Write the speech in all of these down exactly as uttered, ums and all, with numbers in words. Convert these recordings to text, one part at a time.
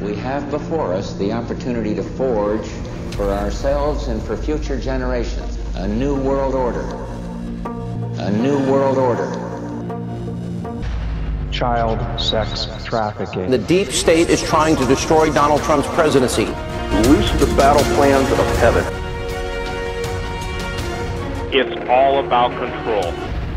We have before us the opportunity to forge for ourselves and for future generations a new world order. A new world order. Child sex trafficking. The deep state is trying to destroy Donald Trump's presidency. Loose the battle plans of heaven. It's all about control.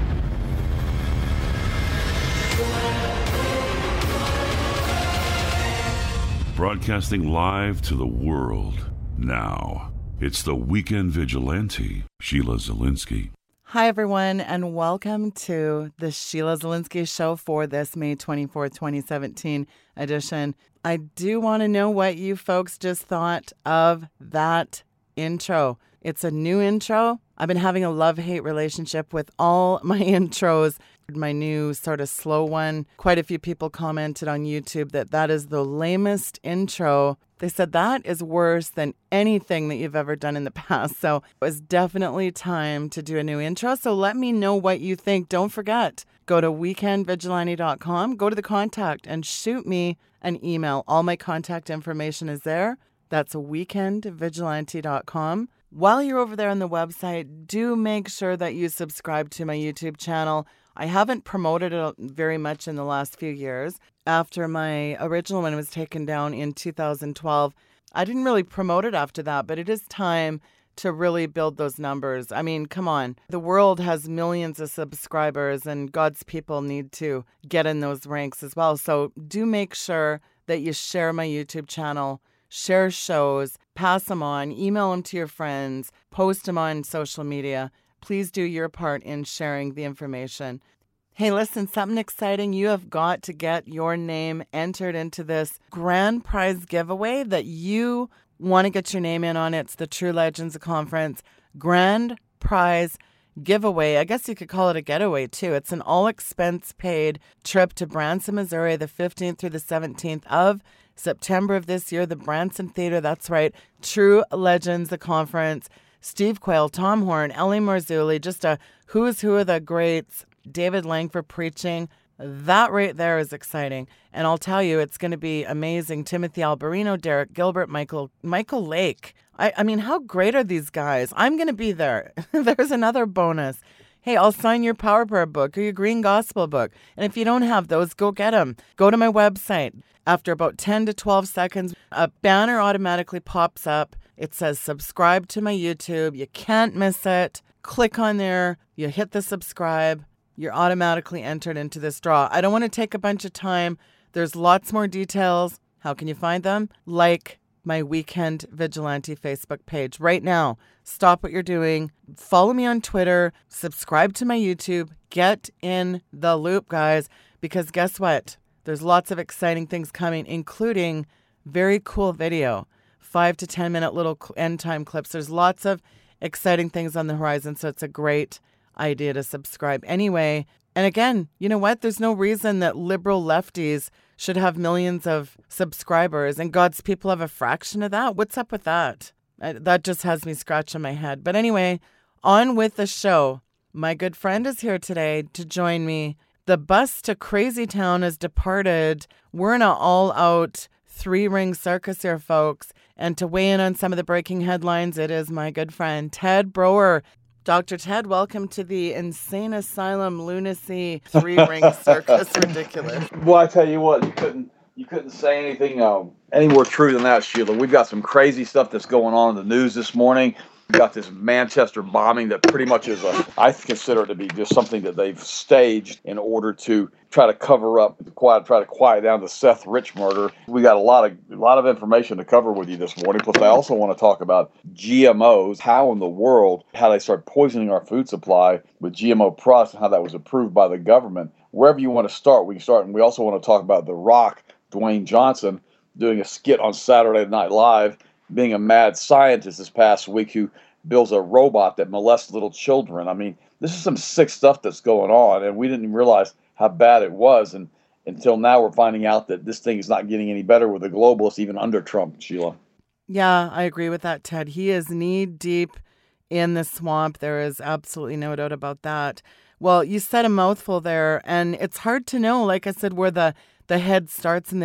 Broadcasting live to the world now. It's the Weekend Vigilante, Sheila Zilinsky. Hi, everyone, and welcome to the Sheila Zilinsky Show for this May twenty-fourth, twenty seventeen edition. I do want to know what you folks just thought of that intro. It's a new intro. I've been having a love-hate relationship with all my intros. My new sort of slow one. Quite a few people commented on YouTube that that is the lamest intro. They said that is worse than anything that you've ever done in the past. So it was definitely time to do a new intro. So let me know what you think. Don't forget, go to weekend vigilante dot com, go to the contact and shoot me an email. All my contact information is there. That's weekend vigilante dot com. While you're over there on the website, do make sure that you subscribe to my YouTube channel. I haven't promoted it very much in the last few years. After my original one was taken down in two thousand twelve, I didn't really promote it after that, but it is time to really build those numbers. I mean, come on. The world has millions of subscribers, and God's people need to get in those ranks as well. So do make sure that you share my YouTube channel, share shows, pass them on, email them to your friends, post them on social media. Please do your part in sharing the information. Hey, listen, something exciting. You have got to get your name entered into this grand prize giveaway that you want to get your name in on. It's the True Legends Conference Grand Prize Giveaway. I guess you could call it a getaway, too. It's an all-expense-paid trip to Branson, Missouri, the fifteenth through the seventeenth of September of this year. The Branson Theater, that's right. True Legends, the conference. Steve Quayle, Tom Horn, Ellie Marzulli, just a who's who of the greats. David Langford preaching. That right there is exciting. And I'll tell you, it's going to be amazing. Timothy Alberino, Derek Gilbert, Michael Michael Lake. I, I mean, how great are these guys? I'm going to be there. There's another bonus. Hey, I'll sign your Power Prayer book or your Green Gospel book. And if you don't have those, go get them. Go to my website. After about ten to twelve seconds, a banner automatically pops up. It says subscribe to my YouTube. You can't miss it. Click on there. You hit the subscribe. You're automatically entered into this draw. I don't want to take a bunch of time. There's lots more details. How can you find them? Like my Weekend Vigilante Facebook page right now. Stop what you're doing. Follow me on Twitter. Subscribe to my YouTube. Get in the loop, guys, because guess what? There's lots of exciting things coming, including very cool video, five to ten minute little end time clips. There's lots of exciting things on the horizon, so it's a great idea to subscribe anyway. And again, you know what? There's no reason that liberal lefties should have millions of subscribers and God's people have a fraction of that. What's up with that? I, that just has me scratching my head. But anyway, on with the show. My good friend is here today to join me. The bus to Crazy Town has departed. We're in an all-out three-ring circus here, folks. And to weigh in on some of the breaking headlines, it is my good friend, Ted Broer. Doctor Ted, welcome to the Insane Asylum Lunacy Three-Ring Circus. Ridiculous. Well, I tell you what, you couldn't you couldn't say anything um, any more true than that, Sheila. We've got some crazy stuff that's going on in the news this morning. We've got this Manchester bombing that pretty much is, a, I consider it to be just something that they've staged in order to try to cover up, quiet, try to quiet down the Seth Rich murder. We got a lot of a lot of information to cover with you this morning. Plus, I also want to talk about G M Os, how in the world, how they start poisoning our food supply with G M O products and how that was approved by the government. Wherever you want to start, we can start. And we also want to talk about The Rock, Dwayne Johnson, doing a skit on Saturday Night Live, being a mad scientist this past week who builds a robot that molests little children. I mean, this is some sick stuff that's going on, and we didn't even realize how bad it was. And until now, we're finding out that this thing is not getting any better with the globalists, even under Trump, Sheila. Yeah, I agree with that, Ted. He is knee deep in the swamp. There is absolutely no doubt about that. Well, you said a mouthful there, and it's hard to know, like I said, where the, the head starts and the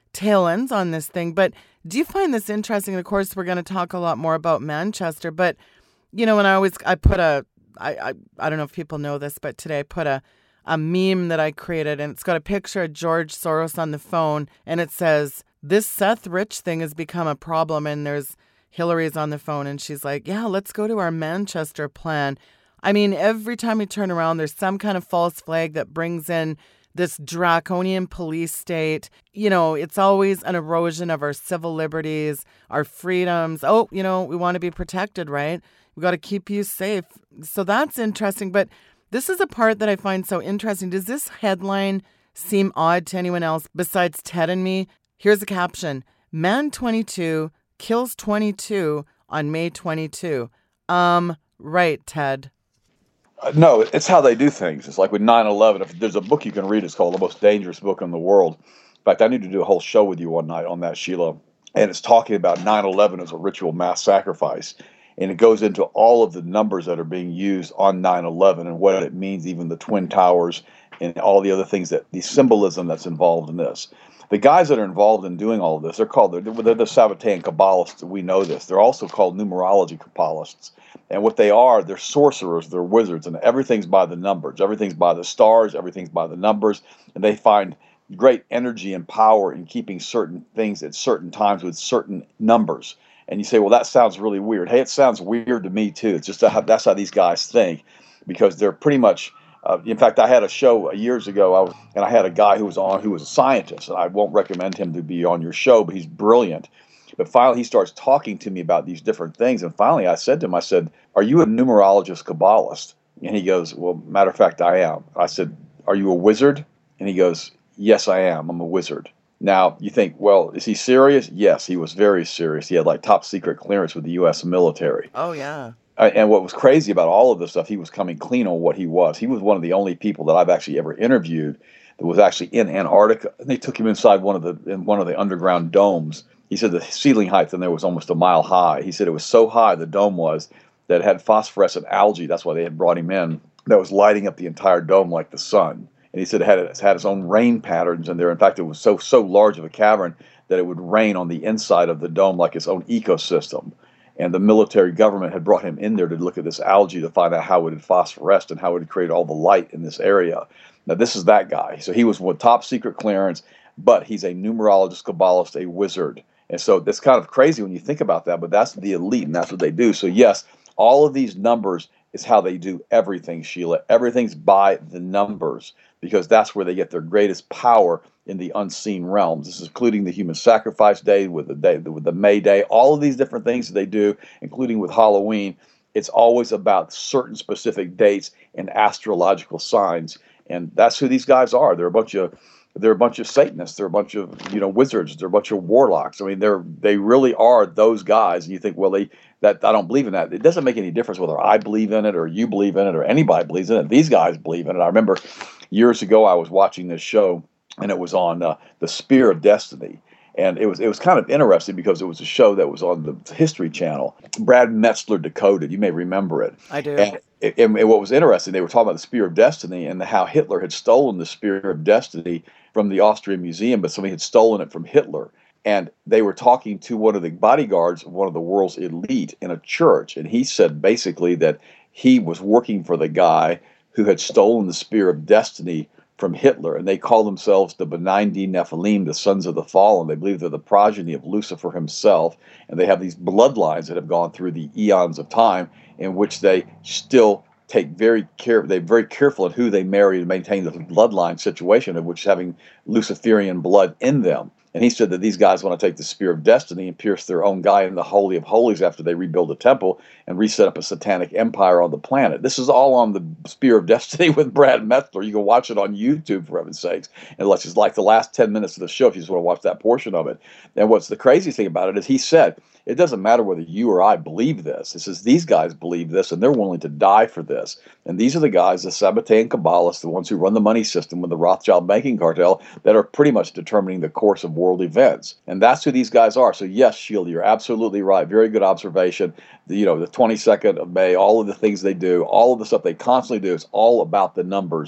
tail ends on this thing. But do you find this interesting? Of course, we're going to talk a lot more about Manchester, but you know, when I always, I put a, I, I, I don't know if people know this, but today I put a, a meme that I created, and it's got a picture of George Soros on the phone, and it says, "This Seth Rich thing has become a problem," and there's Hillary's on the phone, and she's like, "Yeah, let's go to our Manchester plan." I mean, every time we turn around, there's some kind of false flag that brings in this draconian police state. You know, it's always an erosion of our civil liberties, our freedoms. Oh, you know, we want to be protected, right? We got to keep you safe. So that's interesting. But this is a part that I find so interesting. Does this headline seem odd to anyone else besides Ted and me? Here's the caption: "Man twenty-two kills twenty-two on May twenty-second." Um, right, Ted. Uh, no, it's how they do things. It's like with nine eleven. If there's a book you can read, it's called The Most Dangerous Book in the World. In fact, I need to do a whole show with you one night on that, Sheila. And it's talking about nine eleven as a ritual mass sacrifice. And it goes into all of the numbers that are being used on nine eleven and what it means, even the Twin Towers and all the other things, that the symbolism that's involved in this. The guys that are involved in doing all of this, they're called, they're, they're the Sabbatean Kabbalists. We know this. They're also called numerology Kabbalists. And what they are, they're sorcerers, they're wizards, and everything's by the numbers. Everything's by the stars, everything's by the numbers. And they find great energy and power in keeping certain things at certain times with certain numbers. And you say, well, that sounds really weird. Hey, it sounds weird to me, too. It's just how, that's how these guys think, because they're pretty much, uh, in fact, I had a show years ago, I was, and I had a guy who was on who was a scientist, and I won't recommend him to be on your show, but he's brilliant. But finally, he starts talking to me about these different things, and finally I said to him, I said, "Are you a numerologist Kabbalist?" And he goes, "Well, matter of fact, I am." I said, "Are you a wizard?" And he goes, "Yes, I am. I'm a wizard." Now, you think, well, is he serious? Yes, he was very serious. He had like top secret clearance with the U S military. Oh, yeah. Uh, and what was crazy about all of this stuff, he was coming clean on what he was. He was one of the only people that I've actually ever interviewed that was actually in Antarctica. And they took him inside one of the in one of the underground domes. He said the ceiling height in there was almost a mile high. He said it was so high, the dome was, that it had phosphorescent algae. That's why they had brought him in. That was lighting up the entire dome like the sun. And he said it had, it had its own rain patterns in there. In fact, it was so so large of a cavern that it would rain on the inside of the dome like its own ecosystem. And the military government had brought him in there to look at this algae to find out how it had phosphoresced and how it had created all the light in this area. Now, this is that guy. So he was with top secret clearance, but he's a numerologist, Kabbalist, a wizard. And so that's kind of crazy when you think about that, but that's the elite, and that's what they do. So yes, all of these numbers is how they do everything, Sheila. Everything's by the numbers, because that's where they get their greatest power in the unseen realms. This is including the human sacrifice day, with the day, with the May Day, all of these different things that they do, including with Halloween. It's always about certain specific dates and astrological signs, and that's who these guys are. They're a bunch of they're a bunch of Satanists. They're a bunch of you know wizards. They're a bunch of warlocks. I mean, they're they really are those guys. And you think, well, they that I don't believe in that. It doesn't make any difference whether I believe in it or you believe in it or anybody believes in it. These guys believe in it. I remember years ago I was watching this show, and it was on uh, the Spear of Destiny. And it was it was kind of interesting because it was a show that was on the History Channel. Brad Metzler decoded. You may remember it. I do. And, and, and what was interesting, they were talking about the Spear of Destiny and how Hitler had stolen the Spear of Destiny from the Austrian Museum, but somebody had stolen it from Hitler. And they were talking to one of the bodyguards of one of the world's elite in a church. And he said basically that he was working for the guy who had stolen the Spear of Destiny from Hitler, and they call themselves the Benigni Nephilim, the sons of the fallen. They believe they're the progeny of Lucifer himself, and they have these bloodlines that have gone through the eons of time, in which they still take very care. They're very careful in who they marry to maintain the bloodline situation, of which having Luciferian blood in them. And he said that these guys want to take the Spear of Destiny and pierce their own guy in the Holy of Holies after they rebuild the temple and reset up a satanic empire on the planet. This is all on the Spear of Destiny with Brad Metzler. You can watch it on YouTube, for heaven's sakes. And let's just like the last ten minutes of the show if you just want to watch that portion of it. And what's the crazy thing about it is he said, it doesn't matter whether you or I believe this. It says these guys believe this, and they're willing to die for this. And these are the guys, the Sabbatean Kabbalists, the ones who run the money system with the Rothschild banking cartel, that are pretty much determining the course of world events. And that's who these guys are. So yes, Sheila, you're absolutely right. Very good observation. The, you know, the twenty-second of May, all of the things they do, all of the stuff they constantly do, is all about the numbers.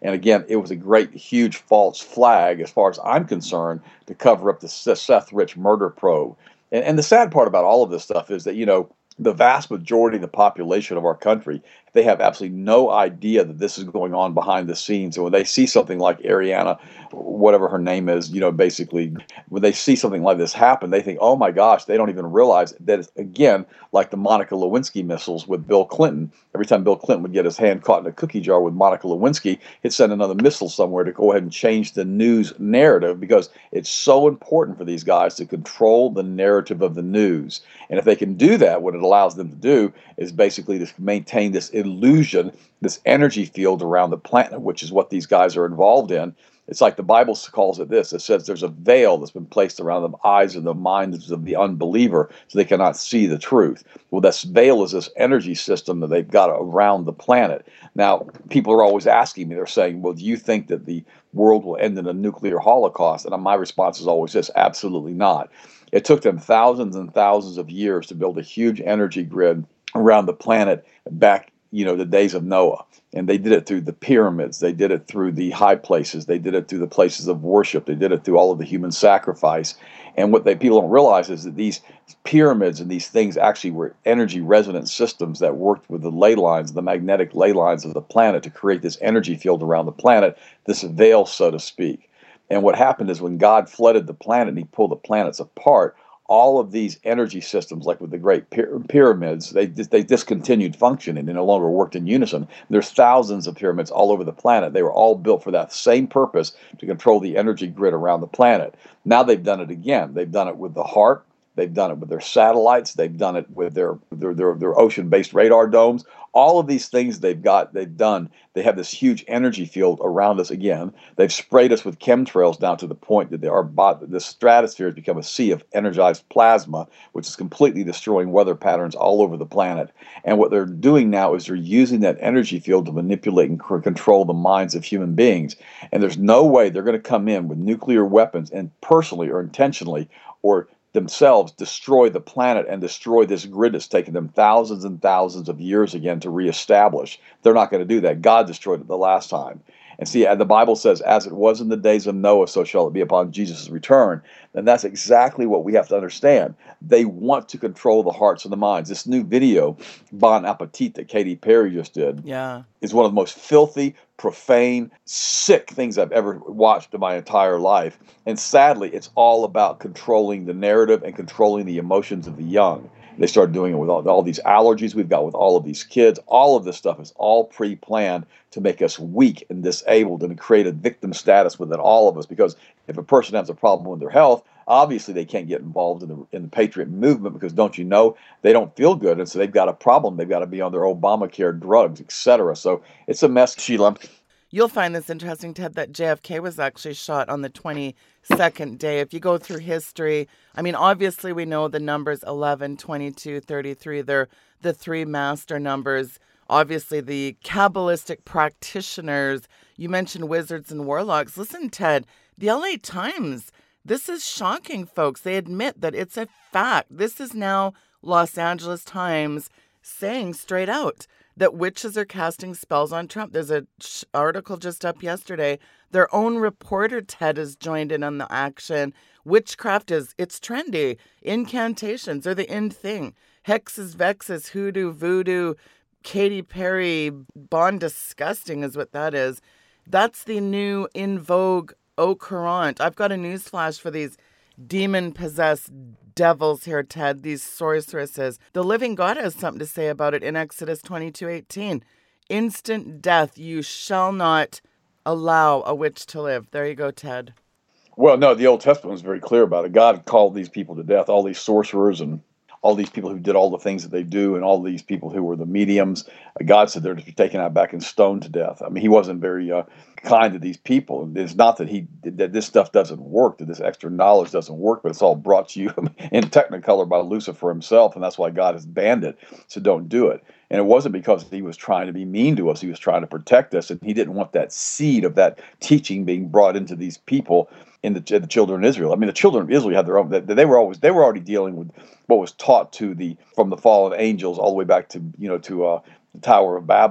And again, it was a great, huge false flag, as far as I'm concerned, to cover up the Seth Rich murder probe. And, and the sad part about all of this stuff is that, you know, the vast majority of the population of our country, they have absolutely no idea that this is going on behind the scenes. And when they see something like Ariana, whatever her name is, you know, basically, when they see something like this happen, they think, oh my gosh, they don't even realize that it's, again, like the Monica Lewinsky missiles with Bill Clinton. Every time Bill Clinton would get his hand caught in a cookie jar with Monica Lewinsky, he'd send another missile somewhere to go ahead and change the news narrative, because it's so important for these guys to control the narrative of the news. And if they can do that, what it allows them to do is basically to maintain this illusion, this energy field around the planet, which is what these guys are involved in. It's like the Bible calls it this. It says there's a veil that's been placed around the eyes and the minds of the unbeliever so they cannot see the truth. Well, this veil is this energy system that they've got around the planet. Now, people are always asking me, they're saying, well, do you think that the world will end in a nuclear holocaust? And my response is always this: absolutely not. It took them thousands and thousands of years to build a huge energy grid around the planet back, you know, the days of Noah. And they did it through the pyramids. They did it through the high places. They did it through the places of worship. They did it through all of the human sacrifice. And what they people don't realize is that these pyramids and these things actually were energy resonant systems that worked with the ley lines, the magnetic ley lines of the planet, to create this energy field around the planet, this veil, so to speak. And what happened is when God flooded the planet and he pulled the planets apart, all of these energy systems, like with the great pyramids, they they discontinued functioning. They no longer worked in unison. There's thousands of pyramids all over the planet. They were all built for that same purpose, to control the energy grid around the planet. Now they've done it again. They've done it with the HAARP. They've done it with their satellites. They've done it with their their their, their ocean-based radar domes. All of these things they've got, they've done. They have this huge energy field around us again. They've sprayed us with chemtrails down to the point that they are, the stratosphere has become a sea of energized plasma, which is completely destroying weather patterns all over the planet. And what they're doing now is they're using that energy field to manipulate and c- control the minds of human beings. And there's no way they're going to come in with nuclear weapons and personally or intentionally or themselves destroy the planet and destroy this grid that's taken them thousands and thousands of years again to reestablish. They're not going to do that. God destroyed it the last time. And see, the Bible says, as it was in the days of Noah, so shall it be upon Jesus' return. And that's exactly what we have to understand. They want to control the hearts and the minds. This new video, Bon Appetit, that Katy Perry just did, yeah, is one of the most filthy, profane, sick things I've ever watched in my entire life. And sadly, it's all about controlling the narrative and controlling the emotions of the young. They started doing it with all, all these allergies we've got with all of these kids. All of this stuff is all pre-planned to make us weak and disabled and create a victim status within all of us. Because if a person has a problem with their health, obviously they can't get involved in the in the Patriot movement, because don't you know, they don't feel good, and so they've got a problem. They've got to be on their Obamacare drugs, et cetera. So it's a mess, Sheila. You'll find this interesting, Ted, that J F K was actually shot on the twenty-second day. If you go through history, I mean, obviously we know the numbers eleven, twenty-two, thirty-three. They're the three master numbers. Obviously, the Kabbalistic practitioners, you mentioned wizards and warlocks. Listen, Ted, the L A Times, this is shocking, folks. They admit that it's a fact. This is now Los Angeles Times saying straight out that witches are casting spells on Trump. There's an sh- article just up yesterday. Their own reporter, Ted, has joined in on the action. Witchcraft is, it's trendy. Incantations are the in thing. Hexes, vexes, hoodoo, voodoo, Katy Perry, Bon Disgusting is what that is. That's the new in vogue au courant. I've got a news flash for these demon-possessed devils here, Ted, these sorceresses. The living God has something to say about it in Exodus twenty-two eighteen. Instant death, you shall not allow a witch to live. There you go, Ted. Well, no, the Old Testament was very clear about it. God called these people to death, all these sorcerers and all these people who did all the things that they do, and all these people who were the mediums. God said they're to be taken out back and stoned to death. I mean, he wasn't very uh, kind to these people. It's not that he that this stuff doesn't work, that this extra knowledge doesn't work, but it's all brought to you in Technicolor by Lucifer himself, and that's why God has banned it. So don't do it. And it wasn't because he was trying to be mean to us. He was trying to protect us, and he didn't want that seed of that teaching being brought into these people, in the, the children of Israel. I mean, the children of Israel had their own. They, they were always they were already dealing with what was taught to the from the fallen angels all the way back to you know to uh, the Tower of Babel.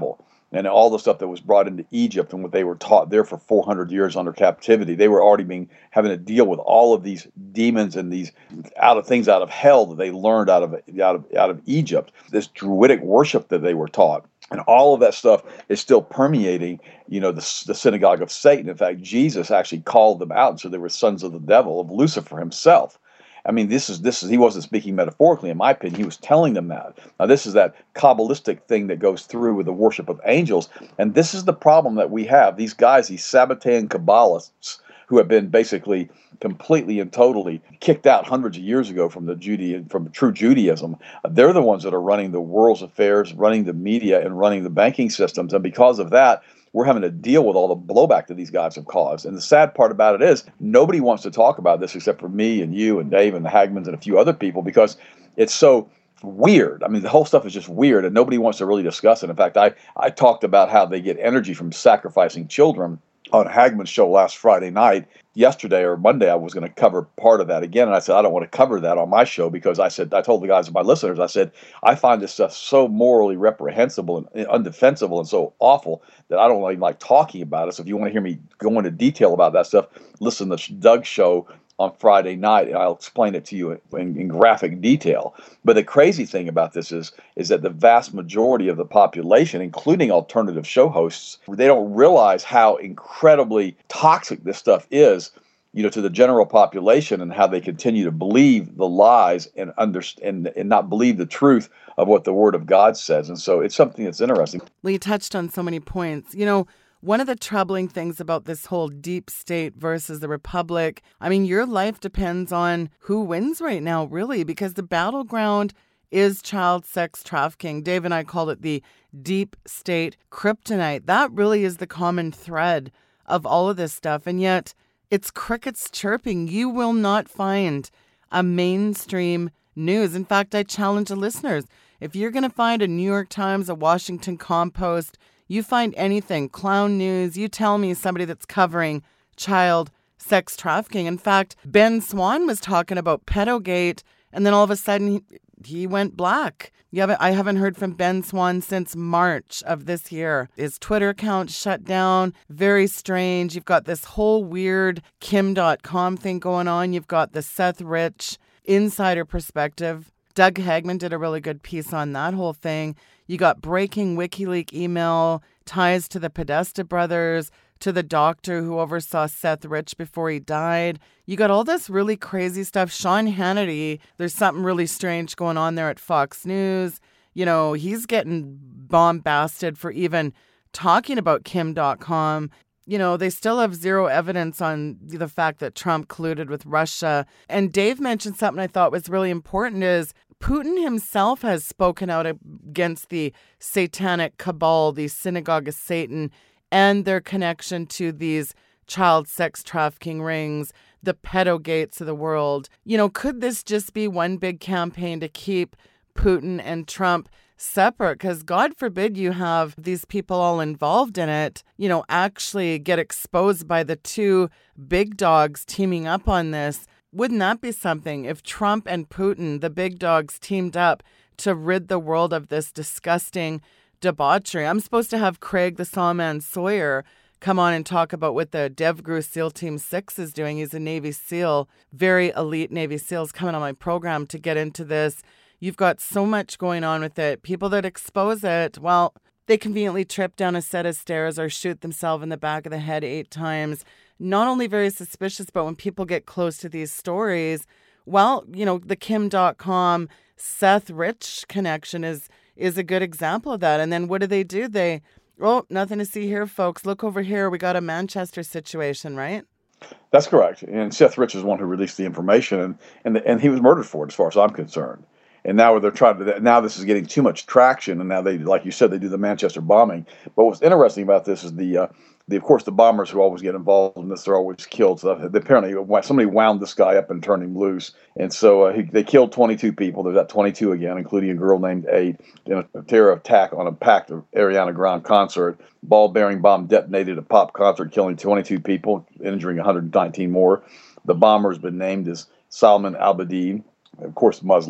and all the stuff that was brought into Egypt and what they were taught there for four hundred years under captivity. They were already being having to deal with all of these demons and these out of things out of hell that they learned out of out of out of Egypt. This druidic worship that they were taught. And all of that stuff is still permeating, you know, the, the synagogue of Satan. In fact, Jesus actually called them out and said they were sons of the devil, of Lucifer himself. I mean, this is this is he wasn't speaking metaphorically, in my opinion. He was telling them that. Now, this is that Kabbalistic thing that goes through with the worship of angels, and this is the problem that we have. These guys, these Sabbatean Kabbalists, who have been basically completely and totally kicked out hundreds of years ago from the Judaism, from true Judaism. They're the ones that are running the world's affairs, running the media, and running the banking systems. And because of that, we're having to deal with all the blowback that these guys have caused. And the sad part about it is nobody wants to talk about this except for me and you and Dave and the Hagmans and a few other people, because it's so weird. I mean, the whole stuff is just weird, and nobody wants to really discuss it. In fact, I, I talked about how they get energy from sacrificing children on Hagman's show last Friday night. Yesterday or Monday, I was going to cover part of that again, and I said I don't want to cover that on my show because I said I told the guys, my listeners, I said I find this stuff so morally reprehensible and undefensible and so awful that I don't even like talking about it. So if you want to hear me go into detail about that stuff, listen to Doug's show on Friday night, and I'll explain it to you in, in graphic detail. But the crazy thing about this is, is that the vast majority of the population, including alternative show hosts, they don't realize how incredibly toxic this stuff is, you know, to the general population, and how they continue to believe the lies and understand and not believe the truth of what the Word of God says. And so it's something that's interesting. Well, you touched on so many points. You know, one of the troubling things about this whole deep state versus the republic, I mean, your life depends on who wins right now, really, because the battleground is child sex trafficking. Dave and I called it the deep state kryptonite. That really is the common thread of all of this stuff. And yet it's crickets chirping. You will not find a mainstream news. In fact, I challenge the listeners. If you're going to find a New York Times, a Washington Compost, you find anything, clown news, you tell me somebody that's covering child sex trafficking. In fact, Ben Swann was talking about Pedogate, and then all of a sudden he, he went black. You haven't, I haven't heard from Ben Swann since March of this year. His Twitter account shut down. Very strange. You've got this whole weird Kim dot com thing going on. You've got the Seth Rich insider perspective. Doug Hagman did a really good piece on that whole thing. You got breaking WikiLeaks email, ties to the Podesta brothers, to the doctor who oversaw Seth Rich before he died. You got all this really crazy stuff. Sean Hannity, there's something really strange going on there at Fox News. You know, he's getting bombasted for even talking about Kim dot com. You know, they still have zero evidence on the fact that Trump colluded with Russia. And Dave mentioned something I thought was really important is Putin himself has spoken out against the satanic cabal, the synagogue of Satan, and their connection to these child sex trafficking rings, the pedogates of the world. You know, could this just be one big campaign to keep Putin and Trump separate? Because God forbid you have these people all involved in it, you know, actually get exposed by the two big dogs teaming up on this. Wouldn't that be something if Trump and Putin, the big dogs, teamed up to rid the world of this disgusting debauchery? I'm supposed to have Craig the Sawman Sawyer come on and talk about what the DevGru SEAL Team six is doing. He's a Navy SEAL, very elite Navy SEALs coming on my program to get into this. You've got so much going on with it. People that expose it, well, they conveniently trip down a set of stairs or shoot themselves in the back of the head eight times. Not only very suspicious, but when people get close to these stories, well, you know, the Kim dot com Seth Rich connection is is a good example of that. And then what do they do? They, oh, nothing to see here, folks. Look over here. We got a Manchester situation, right? That's correct. And Seth Rich is the one who released the information, and and, the, and he was murdered for it, as far as I'm concerned. And now they're trying to. Now this is getting too much traction, and now they, like you said, they do the Manchester bombing. But what's interesting about this is the, uh, the of course, the bombers who always get involved in this are always killed. So apparently, somebody wound this guy up and turned him loose, and so uh, he, they killed twenty-two people. There's that twenty-two again, including a girl named Aid, in a terror attack on a packed Ariana Grande concert. Ball-bearing bomb detonated at a pop concert, killing twenty-two people, injuring one hundred nineteen more. The bomber has been named as Salman al-Abidin, of course, Muslim.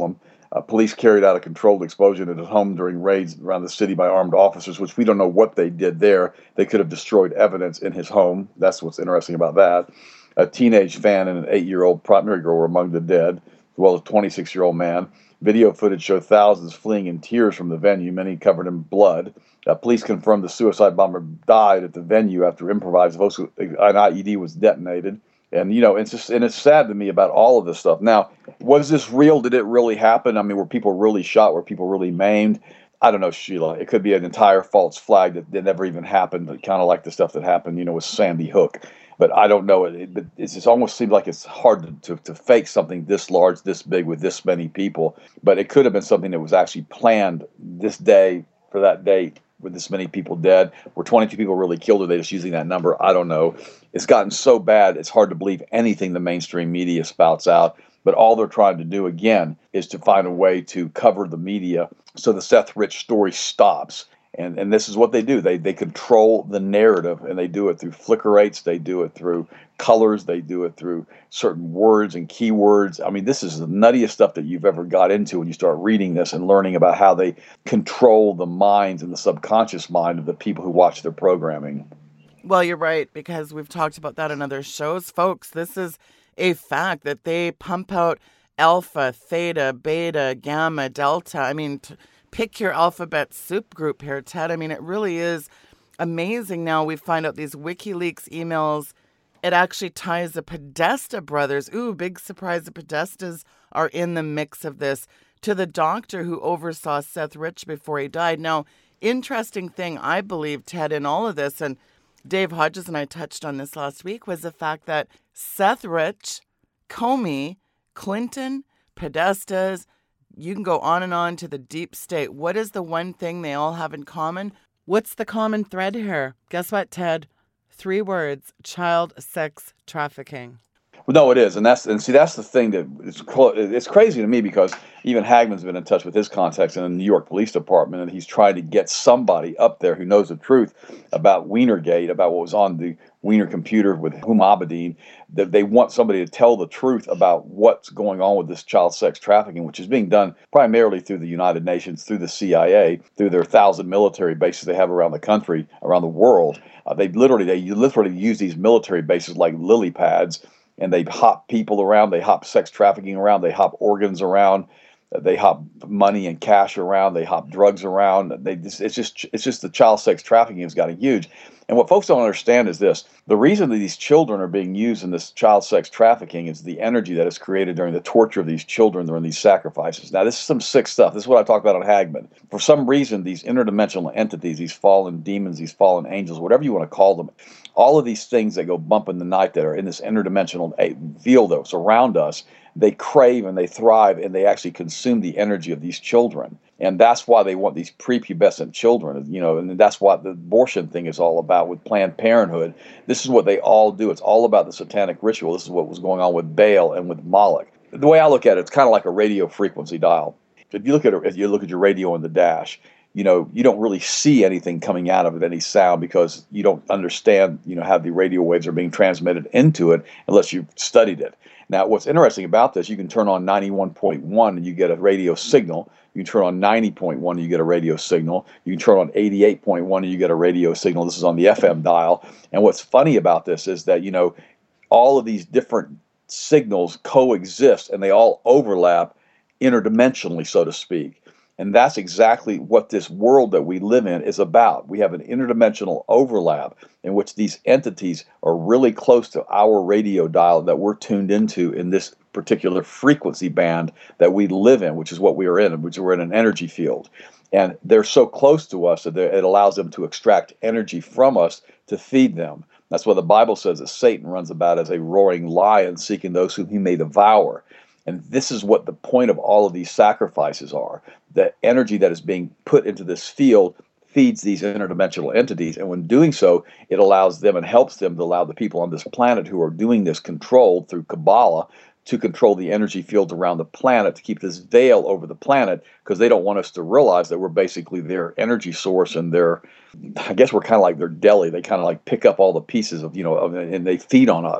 Uh, police carried out a controlled explosion at his home during raids around the city by armed officers, which we don't know what they did there. They could have destroyed evidence in his home. That's what's interesting about that. A teenage fan and an eight-year-old primary girl were among the dead, as well as a twenty-six-year-old man. Video footage showed thousands fleeing in tears from the venue, many covered in blood. Uh, police confirmed the suicide bomber died at the venue after improvised an I E D was detonated. And, you know, it's just, and it's sad to me about all of this stuff. Now, was this real? Did it really happen? I mean, were people really shot? Were people really maimed? I don't know, Sheila. It could be an entire false flag that, that never even happened, kind of like the stuff that happened, you know, with Sandy Hook. But I don't know. It, it, but it's just almost seems like it's hard to, to, to fake something this large, this big, with this many people. But it could have been something that was actually planned this day for that date, with this many people dead. Were twenty-two people really killed? Or are they just using that number? I don't know. It's gotten so bad, it's hard to believe anything the mainstream media spouts out. But all they're trying to do, again, is to find a way to cover the media so the Seth Rich story stops. And and this is what they do. They they control the narrative, and they do it through flicker rates. They do it through colors. They do it through certain words and keywords. I mean, this is the nuttiest stuff that you've ever got into when you start reading this and learning about how they control the minds and the subconscious mind of the people who watch their programming. Well, you're right, because we've talked about that in other shows. Folks, this is a fact that they pump out alpha, theta, beta, gamma, delta. I mean, t- pick your alphabet soup group here, Ted. I mean, it really is amazing. Now we find out these WikiLeaks emails, it actually ties the Podesta brothers. Ooh, big surprise. The Podestas are in the mix of this, to the doctor who oversaw Seth Rich before he died. Now, interesting thing, I believe, Ted, in all of this, and Dave Hodges and I touched on this last week, was the fact that Seth Rich, Comey, Clinton, Podestas, you can go on and on to the deep state. What is the one thing they all have in common? What's the common thread here? Guess what, Ted? Three words: child sex trafficking. Well, no, it is, and that's and see that's the thing that it's it's crazy to me, because even Hagman's been in touch with his contacts in the New York Police Department, and he's trying to get somebody up there who knows the truth about Wienergate, about what was on the Wiener computer with Hum Abedin. That they want somebody to tell the truth about what's going on with this child sex trafficking, which is being done primarily through the United Nations, through the C I A, through their thousand military bases they have around the country, around the world. Uh, they literally they literally use these military bases like lily pads. And they hop people around, they hop sex trafficking around, they hop organs around, they hop money and cash around, they hop drugs around. They just, it's just it's just the child sex trafficking has gotten huge. And what folks don't understand is this: the reason that these children are being used in this child sex trafficking is the energy that is created during the torture of these children during these sacrifices. Now, this is some sick stuff. This is what I talked about on Hagman. For some reason, these interdimensional entities, these fallen demons, these fallen angels, whatever you want to call them, all of these things that go bump in the night that are in this interdimensional field that surround us, they crave and they thrive, and they actually consume the energy of these children. And that's why they want these prepubescent children, you know, and that's what the abortion thing is all about with Planned Parenthood. This is what they all do. It's all about the satanic ritual. This is what was going on with Baal and with Moloch. The way I look at it, it's kind of like a radio frequency dial. If you look at it, if you look at your radio on the dash, you know, you don't really see anything coming out of it, any sound, because you don't understand, you know, how the radio waves are being transmitted into it unless you've studied it. Now, what's interesting about this, you can turn on ninety-one point one and you get a radio signal. You can turn on ninety point one and you get a radio signal. You can turn on eighty-eight point one and you get a radio signal. This is on the F M dial. And what's funny about this is that, you know, all of these different signals coexist and they all overlap interdimensionally, so to speak. And that's exactly what this world that we live in is about. We have an interdimensional overlap in which these entities are really close to our radio dial that we're tuned into in this particular frequency band that we live in, which is what we are in, which we're in an energy field. And they're so close to us that it allows them to extract energy from us to feed them. That's why the Bible says that Satan runs about as a roaring lion, seeking those whom he may devour. And this is what the point of all of these sacrifices are. The energy that is being put into this field feeds these interdimensional entities. And when doing so, it allows them and helps them to allow the people on this planet who are doing this controlled through Kabbalah to control the energy fields around the planet, to keep this veil over the planet, because they don't want us to realize that we're basically their energy source and their, I guess we're kind of like their deli. They kind of like pick up all the pieces of, you know, of, and they feed on us.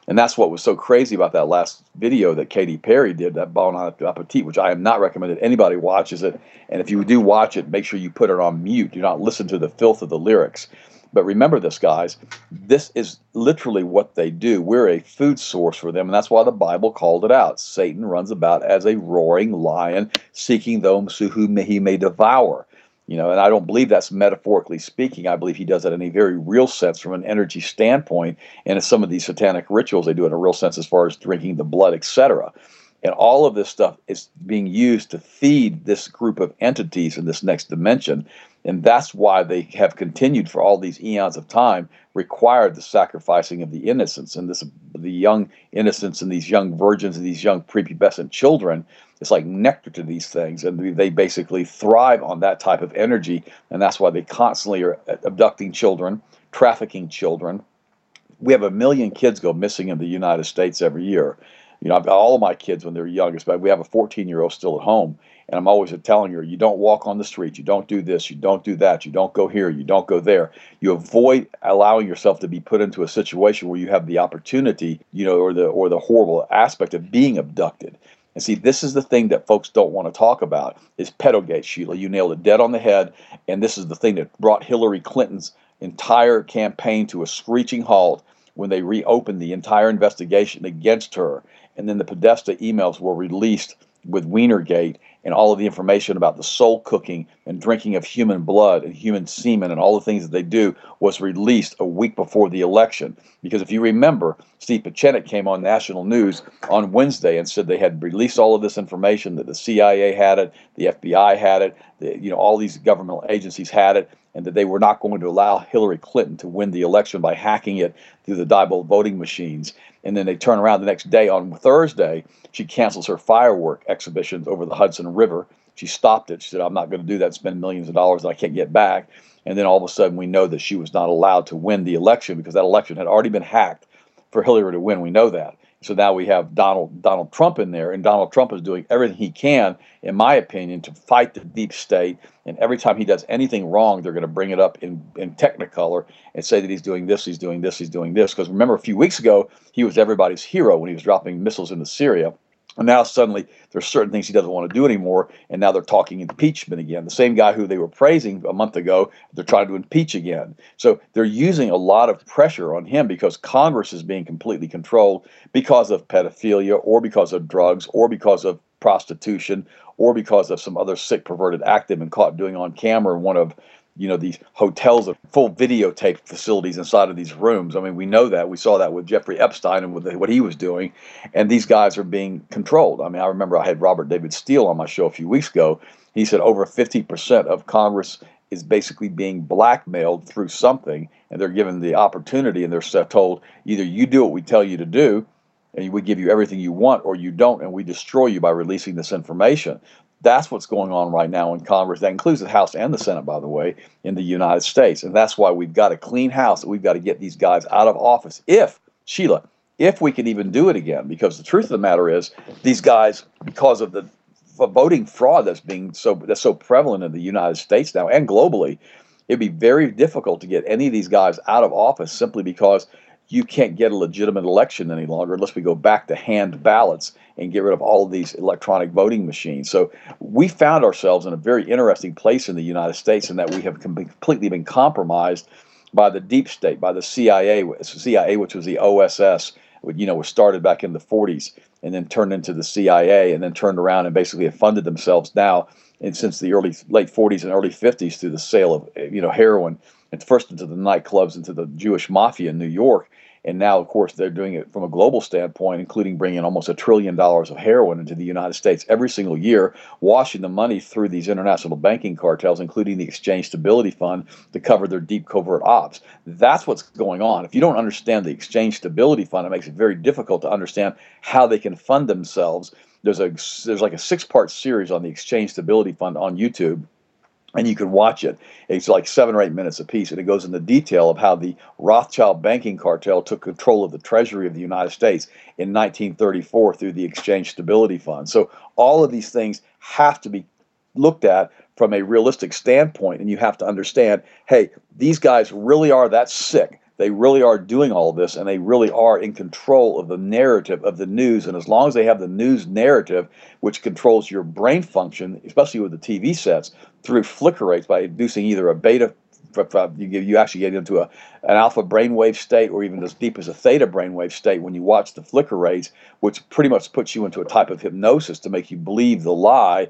And that's what was so crazy about that last video that Katy Perry did, that Bon Appetit, which I have not recommended anybody watches it. And if you do watch it, make sure you put it on mute. Do not listen to the filth of the lyrics. But remember this, guys. This is literally what they do. We're a food source for them, and that's why the Bible called it out. Satan runs about as a roaring lion, seeking those whom he may devour. You know, and I don't believe that's metaphorically speaking. I believe he does that in a very real sense from an energy standpoint. And in some of these satanic rituals, they do it in a real sense as far as drinking the blood, et cetera. And all of this stuff is being used to feed this group of entities in this next dimension. And that's why they have continued for all these eons of time, required the sacrificing of the innocents and this, the young innocents and these young virgins and these young prepubescent children. It's like nectar to these things, and they basically thrive on that type of energy, and that's why they constantly are abducting children, trafficking children. We have a million kids go missing in the United States every year. You know, I've got all of my kids when they're youngest, but we have a fourteen-year-old still at home, and I'm always telling her, you don't walk on the street, you don't do this, you don't do that, you don't go here, you don't go there. You avoid allowing yourself to be put into a situation where you have the opportunity, you know, or the or the horrible aspect of being abducted. And see, this is the thing that folks don't want to talk about, is pedogate, Sheila. You nailed it dead on the head, and this is the thing that brought Hillary Clinton's entire campaign to a screeching halt when they reopened the entire investigation against her. And then the Podesta emails were released with Wienergate and all of the information about the soul cooking and drinking of human blood and human semen and all the things that they do was released a week before the election. Because if you remember, Steve Pieczenik came on national news on Wednesday and said they had released all of this information, that the C I A had it, the F B I had it, the, you know, all these governmental agencies had it, and that they were not going to allow Hillary Clinton to win the election by hacking it through the Diebold voting machines. And then they turn around the next day on Thursday, she cancels her firework exhibitions over the Hudson River. She stopped it. She said, I'm not going to do that, spend millions of dollars that I can't get back. And then all of a sudden we know that she was not allowed to win the election because that election had already been hacked for Hillary to win. We know that. So now we have Donald Donald Trump in there, and Donald Trump is doing everything he can, in my opinion, to fight the deep state. And every time he does anything wrong, they're going to bring it up in, in Technicolor and say that he's doing this, he's doing this, he's doing this. Because remember, a few weeks ago, he was everybody's hero when he was dropping missiles into Syria. And now suddenly there's certain things he doesn't want to do anymore, and now they're talking impeachment again. The same guy who they were praising a month ago, they're trying to impeach again. So they're using a lot of pressure on him because Congress is being completely controlled because of pedophilia or because of drugs or because of prostitution or because of some other sick, perverted act they've been caught doing on camera in one of, you know, these hotels of full videotape facilities inside of these rooms. I mean, we know that. We saw that with Jeffrey Epstein and with the, what he was doing. And these guys are being controlled. I mean, I remember I had Robert David Steele on my show a few weeks ago. He said over fifty percent of Congress is basically being blackmailed through something, and they're given the opportunity, and they're told, either you do what we tell you to do, and we give you everything you want, or you don't, and we destroy you by releasing this information. That's what's going on right now in Congress. That includes the House and the Senate, by the way, in the United States. And that's why we've got a clean house. We've got to get these guys out of office. If, Sheila, if we can even do it again, because the truth of the matter is, these guys, because of the voting fraud that's being so that's so prevalent in the United States now and globally, it'd be very difficult to get any of these guys out of office simply because you can't get a legitimate election any longer unless we go back to hand ballots and get rid of all of these electronic voting machines. So we found ourselves in a very interesting place in the United States in that we have completely been compromised by the deep state, by the C I A, C I A, which was the O S S, you know, was started back in the forties and then turned into the C I A and then turned around and basically have funded themselves now and since the early late forties and early fifties through the sale of, you know, heroin, and first into the nightclubs, into the Jewish mafia in New York. And now, of course, they're doing it from a global standpoint, including bringing almost a trillion dollars of heroin into the United States every single year, washing the money through these international banking cartels, including the Exchange Stability Fund, to cover their deep covert ops. That's what's going on. If you don't understand the Exchange Stability Fund, it makes it very difficult to understand how they can fund themselves. There's a there's like a six-part series on the Exchange Stability Fund on YouTube. And you can watch it. It's like seven or eight minutes apiece, and it goes into detail of how the Rothschild banking cartel took control of the Treasury of the United States in nineteen thirty-four through the Exchange Stability Fund. So all of these things have to be looked at from a realistic standpoint, and you have to understand, hey, these guys really are that sick They really are doing all this, and they really are in control of the narrative of the news. And as long as they have the news narrative, which controls your brain function, especially with the T V sets, through flicker rates by inducing either a beta, you you actually get into a an alpha brainwave state, or even as deep as a theta brainwave state when you watch the flicker rates, which pretty much puts you into a type of hypnosis to make you believe the lie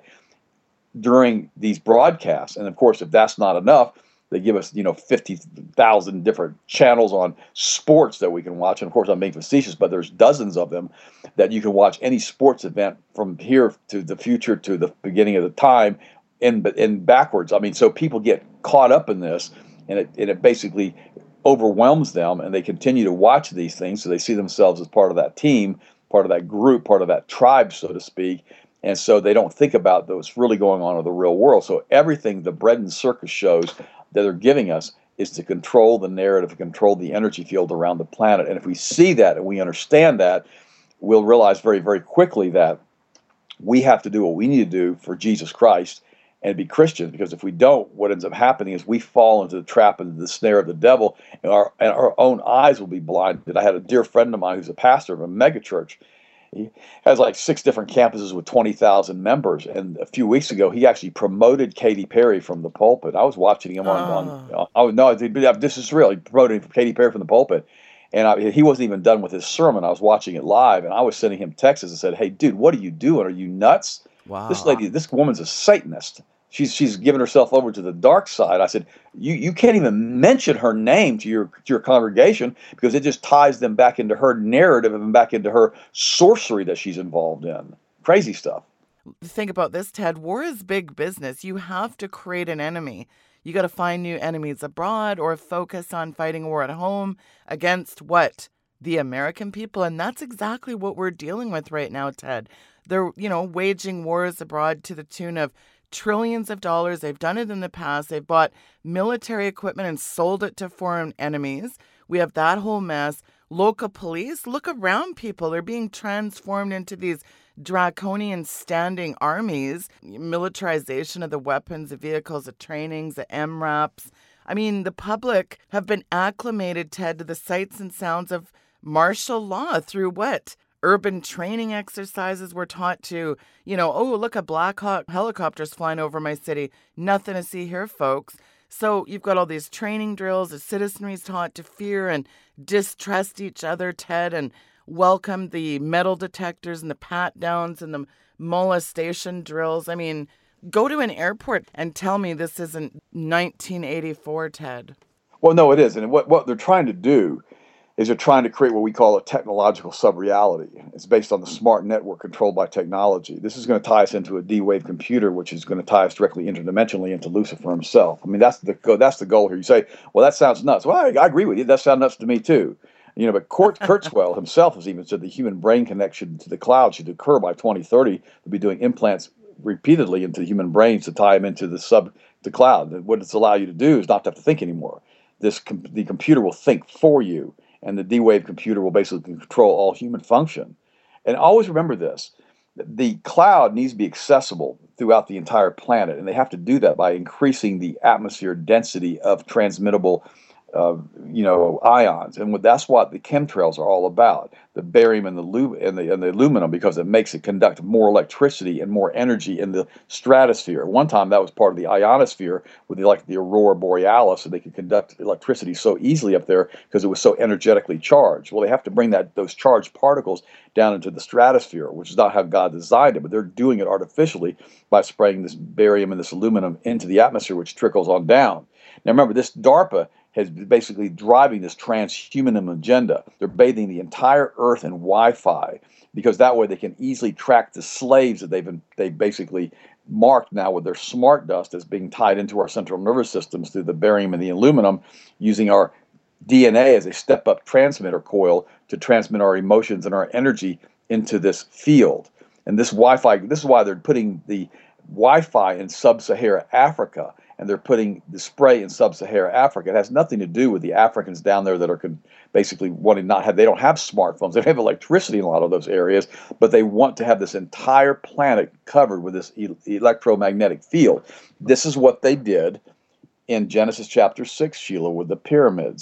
during these broadcasts. And of course, if that's not enough, they give us, you know, fifty thousand different channels on sports that we can watch. And of course, I'm being facetious, but there's dozens of them that you can watch any sports event from here to the future to the beginning of the time and, and backwards. I mean, so people get caught up in this, and it, and it basically overwhelms them, and they continue to watch these things. So they see themselves as part of that team, part of that group, part of that tribe, so to speak. And so they don't think about what's really going on in the real world. So everything the bread and circus shows that they're giving us is to control the narrative, to control the energy field around the planet. And if we see that and we understand that, we'll realize very, very quickly that we have to do what we need to do for Jesus Christ and be Christians. Because if we don't, what ends up happening is we fall into the trap, into the snare of the devil, and our, and our own eyes will be blinded. I had a dear friend of mine who's a pastor of a megachurch. He has like six different campuses with twenty thousand members. And a few weeks ago, he actually promoted Katy Perry from the pulpit. I was watching him on, oh. on oh, no, this is real. He promoted Katy Perry from the pulpit. And I, he wasn't even done with his sermon. I was watching it live, and I was sending him texts and said, hey, dude, what are you doing? Are you nuts? Wow. This lady, this woman's a Satanist. She's she's given herself over to the dark side. I said, you you can't even mention her name to your to your congregation, because it just ties them back into her narrative and back into her sorcery that she's involved in. Crazy stuff. Think about this, Ted. War is big business. You have to create an enemy. You got to find new enemies abroad, or focus on fighting war at home against what? The American people. And that's exactly what we're dealing with right now, Ted. They're, you know, waging wars abroad to the tune of trillions of dollars. They've done it in the past. They've bought military equipment and sold it to foreign enemies. We have that whole mess. Local police, look around people. They're being transformed into these draconian standing armies. Militarization of the weapons, the vehicles, the trainings, the M RAPs. I mean, the public have been acclimated, Ted, to the sights and sounds of martial law through what? Urban training exercises. We're taught to, you know, oh, look, a Black Hawk helicopter's flying over my city. Nothing to see here, folks. So you've got all these training drills. The citizenry's taught to fear and distrust each other, Ted, and welcome the metal detectors and the pat downs and the molestation drills. I mean, go to an airport and tell me this isn't nineteen eighty-four, Ted. Well, no, it is. And what, what they're trying to do is they're trying to create what we call a technological sub-reality. It's based on the smart network controlled by technology. This is going to tie us into a D-Wave computer, which is going to tie us directly interdimensionally into Lucifer himself. I mean, that's the that's the goal here. You say, well, that sounds nuts. Well, I, I agree with you. That sounds nuts to me, too. You know, but Kurt Kurzweil himself has even said the human brain connection to the cloud should occur by twenty thirty. They'll be doing implants repeatedly into the human brains to tie them into the sub the cloud. What it's allow you to do is not to have to think anymore. This com- the computer will think for you, and the D-Wave computer will basically control all human function. And always remember this: the cloud needs to be accessible throughout the entire planet, and they have to do that by increasing the atmosphere density of transmittable Uh, you know, ions, and that's what the chemtrails are all about. The barium and the lu- and the and the aluminum, because it makes it conduct more electricity and more energy in the stratosphere. At one time, that was part of the ionosphere with the, like the aurora borealis, so they could conduct electricity so easily up there because it was so energetically charged. Well, they have to bring that those charged particles down into the stratosphere, which is not how God designed it, but they're doing it artificially by spraying this barium and this aluminum into the atmosphere, which trickles on down. Now, remember, this DARPA has basically driving this transhumanism agenda. They're bathing the entire Earth in Wi-Fi, because that way they can easily track the slaves that they've been, they basically marked now with their smart dust as being tied into our central nervous systems through the barium and the aluminum, using our D N A as a step-up transmitter coil to transmit our emotions and our energy into this field. And this Wi-Fi, this is why they're putting the Wi-Fi in sub-Saharan Africa, and they're putting the spray in sub-Saharan Africa. It has nothing to do with the Africans down there that are basically wanting not have, they don't have smartphones. They don't have electricity in a lot of those areas, but they want to have this entire planet covered with this e- electromagnetic field. This is what they did in Genesis chapter six, Sheila, with the pyramids.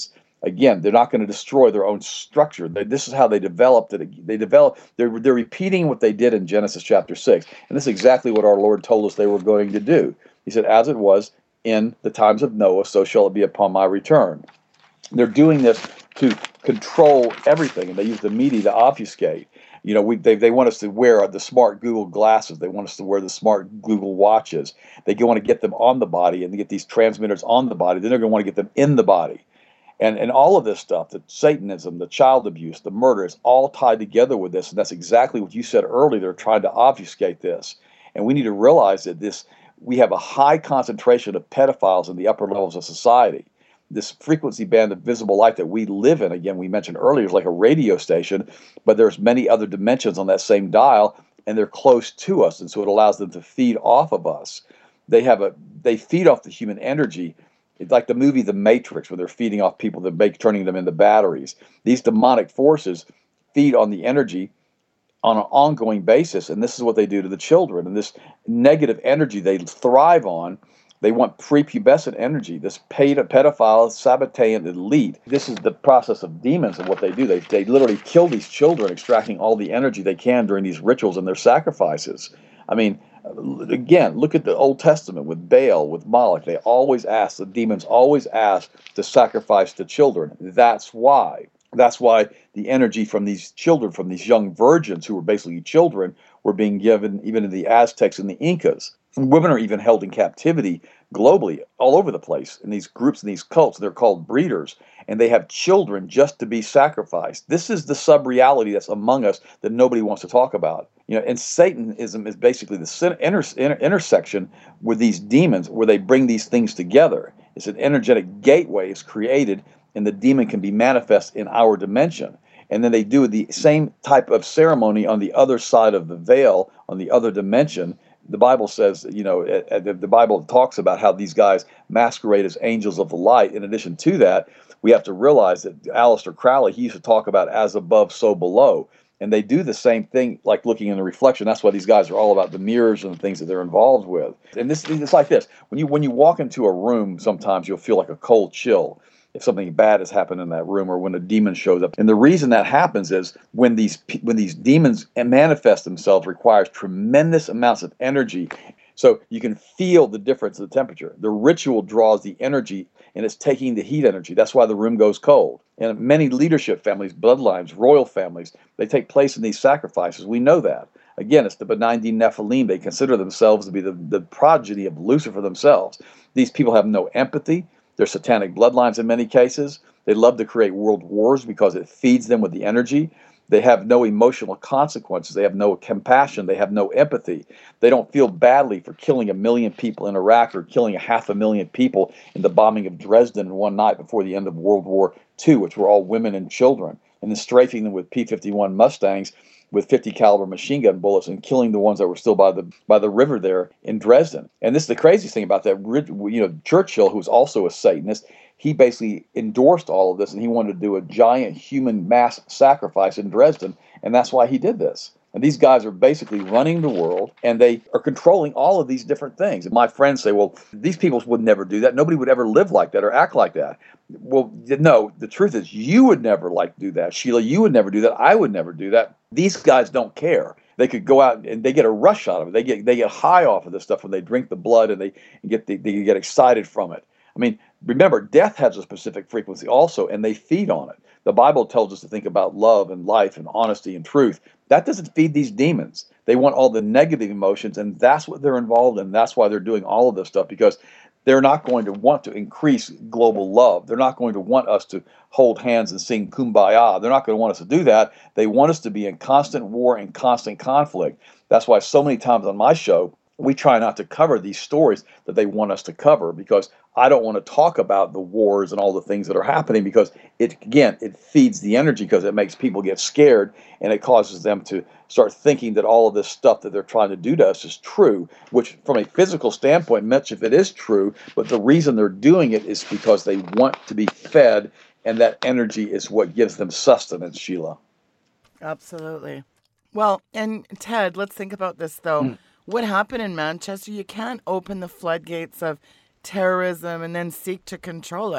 Again, they're not going to destroy their own structure. They, this is how they developed it. They develop. They're they're repeating what they did in Genesis chapter six, and this is exactly what our Lord told us they were going to do. He said, "As it was in the times of Noah, so shall it be upon my return." They're doing this to control everything, and they use the media to obfuscate. You know, we, they they want us to wear the smart Google glasses. They want us to wear the smart Google watches. They want to get them on the body and to get these transmitters on the body. Then they're going to want to get them in the body. And and all of this stuff, the Satanism, the child abuse, the murder, is all tied together with this. And that's exactly what you said earlier. They're trying to obfuscate this. And we need to realize that this we have a high concentration of pedophiles in the upper levels of society. This frequency band of visible light that we live in, again, we mentioned earlier, is like a radio station, but there's many other dimensions on that same dial, and they're close to us, and so it allows them to feed off of us. They have a they feed off the human energy. It's like the movie The Matrix, where they're feeding off people, that make turning them into batteries. These demonic forces feed on the energy on an ongoing basis, and this is what they do to the children. And this negative energy they thrive on. They want prepubescent energy, this pedophile, Sabbatean elite. This is the process of demons and what they do. They, they literally kill these children, extracting all the energy they can during these rituals and their sacrifices. I mean, again, look at the Old Testament with Baal, with Moloch. They always ask, the demons always ask to sacrifice the children. That's why. That's why the energy from these children, from these young virgins who were basically children, were being given even to the Aztecs and the Incas. And women are even held in captivity globally, all over the place, in these groups and these cults. They're called breeders, and they have children just to be sacrificed. This is the sub-reality that's among us that nobody wants to talk about. You know, and Satanism is basically the inter inter intersection with these demons, where they bring these things together. It's an energetic gateway is created, and the demon can be manifest in our dimension. And then they do the same type of ceremony on the other side of the veil, on the other dimension. The Bible says, you know, the Bible talks about how these guys masquerade as angels of the light. In addition to that, we have to realize that Aleister Crowley, he used to talk about as above, so below. And they do the same thing, like looking in the reflection. That's why these guys are all about the mirrors and the things that they're involved with. And this it's like this. When you when you walk into a room, sometimes you'll feel like a cold chill if something bad has happened in that room, or when a demon shows up. And the reason that happens is when these when these demons manifest themselves requires tremendous amounts of energy. So you can feel the difference in the temperature. The ritual draws the energy, and it's taking the heat energy. That's why the room goes cold. And many leadership families, bloodlines, royal families, they take place in these sacrifices. We know that. Again, it's the benign Nephilim. They consider themselves to be the, the progeny of Lucifer themselves. These people have no empathy. They're satanic bloodlines in many cases. They love to create world wars because it feeds them with the energy. They have no emotional consequences. They have no compassion. They have no empathy. They don't feel badly for killing a million people in Iraq, or killing a half a million people in the bombing of Dresden in one night before the end of World War Two, which were all women and children, and then strafing them with P fifty-one Mustangs with fifty caliber machine gun bullets and killing the ones that were still by the by the river there in Dresden. And this is the craziest thing about that. You know, Churchill, who's also a Satanist, he basically endorsed all of this, and he wanted to do a giant human mass sacrifice in Dresden, and that's why he did this. And these guys are basically running the world, and they are controlling all of these different things. And my friends say, well, these people would never do that. Nobody would ever live like that or act like that. Well, no, the truth is you would never like to do that. Sheila, you would never do that. I would never do that. These guys don't care. They could go out and they get a rush out of it. They get they get high off of this stuff when they drink the blood, and they get the, they get excited from it. I mean, remember, death has a specific frequency also, and they feed on it. The Bible tells us to think about love and life and honesty and truth. That doesn't feed these demons. They want all the negative emotions, and that's what they're involved in. That's why they're doing all of this stuff, because they're not going to want to increase global love. They're not going to want us to hold hands and sing Kumbaya. They're not going to want us to do that. They want us to be in constant war and constant conflict. That's why so many times on my show, we try not to cover these stories that they want us to cover, because I don't want to talk about the wars and all the things that are happening, because it, again, it feeds the energy, because it makes people get scared, and it causes them to start thinking that all of this stuff that they're trying to do to us is true, which from a physical standpoint, much of it is true, but the reason they're doing it is because they want to be fed, and that energy is what gives them sustenance, Sheila. Absolutely. Well, and Ted, let's think about this, though. Mm. What happened in Manchester, you can't open the floodgates of terrorism and then seek to control it.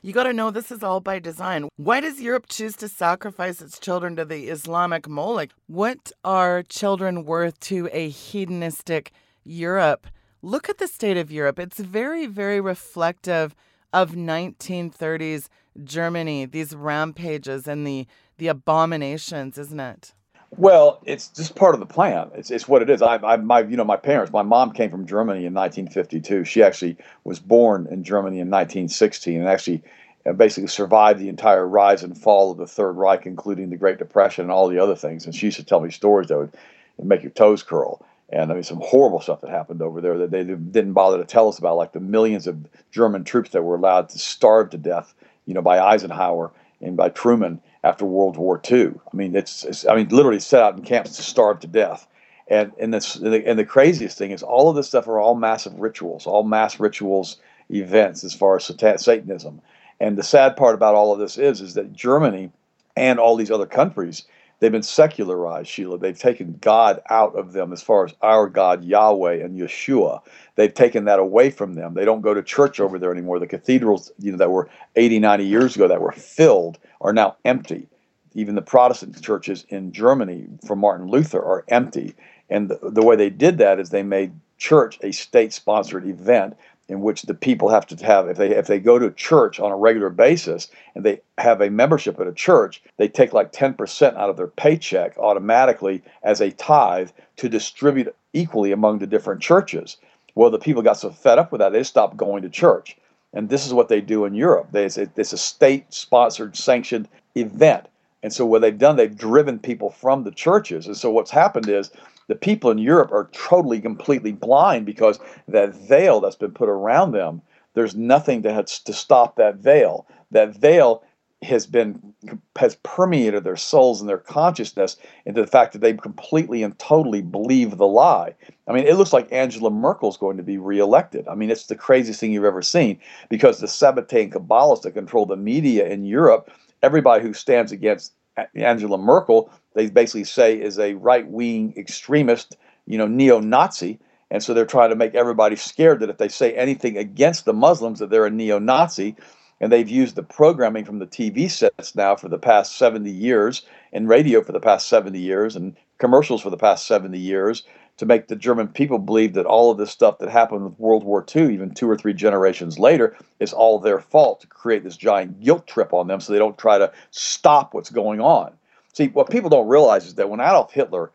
You got to know this is all by design. Why does Europe choose to sacrifice its children to the Islamic Moloch? What are children worth to a hedonistic Europe? Look at the state of Europe. It's very, very reflective of nineteen thirties Germany, these rampages and the, the abominations, isn't it? Well, it's just part of the plan. It's it's what it is. I, I my you know my parents. My mom came from Germany in nineteen fifty-two. She actually was born in Germany in nineteen sixteen, and actually uh, basically survived the entire rise and fall of the Third Reich, including the Great Depression and all the other things. And she used to tell me stories that would make your toes curl. And I mean, some horrible stuff that happened over there that they didn't bother to tell us about, like the millions of German troops that were allowed to starve to death, you know, by Eisenhower and by Truman after World War Two. I mean, it's, it's I mean, literally set out in camps to starve to death. And and this and the craziest thing is all of this stuff are all massive rituals, all mass rituals, events as far as Satanism. And the sad part about all of this is, is that Germany and all these other countries, they've been secularized, Sheila. They've taken God out of them as far as our God, Yahweh and Yeshua. They've taken that away from them. They don't go to church over there anymore. The cathedrals, you know, that were eighty, ninety years ago that were filled are now empty. Even the Protestant churches in Germany from Martin Luther are empty. And the, the way they did that is they made church a state-sponsored event in which the people have to have, if they if they go to church on a regular basis and they have a membership at a church, they take like ten percent out of their paycheck automatically as a tithe to distribute equally among the different churches. Well, the people got so fed up with that, they stopped going to church. And this is what they do in Europe. They, it's, it's a state-sponsored, sanctioned event. And so what they've done, they've driven people from the churches. And so what's happened is the people in Europe are totally, completely blind because that veil that's been put around them, there's nothing to, have to stop that veil. That veil has been has permeated their souls and their consciousness into the fact that they completely and totally believe the lie. I mean, it looks like Angela Merkel's going to be reelected. I mean, it's the craziest thing you've ever seen because the Sabbatean Kabbalists that control the media in Europe, everybody who stands against Angela Merkel, they basically say is a right-wing extremist, you know, neo-Nazi. And so they're trying to make everybody scared that if they say anything against the Muslims, that they're a neo-Nazi. And they've used the programming from the T V sets now for the past seventy years, and radio for the past seventy years, and commercials for the past seventy years to make the German people believe that all of this stuff that happened with World War Two, even two or three generations later, is all their fault, to create this giant guilt trip on them so they don't try to stop what's going on. See, what people don't realize is that when Adolf Hitler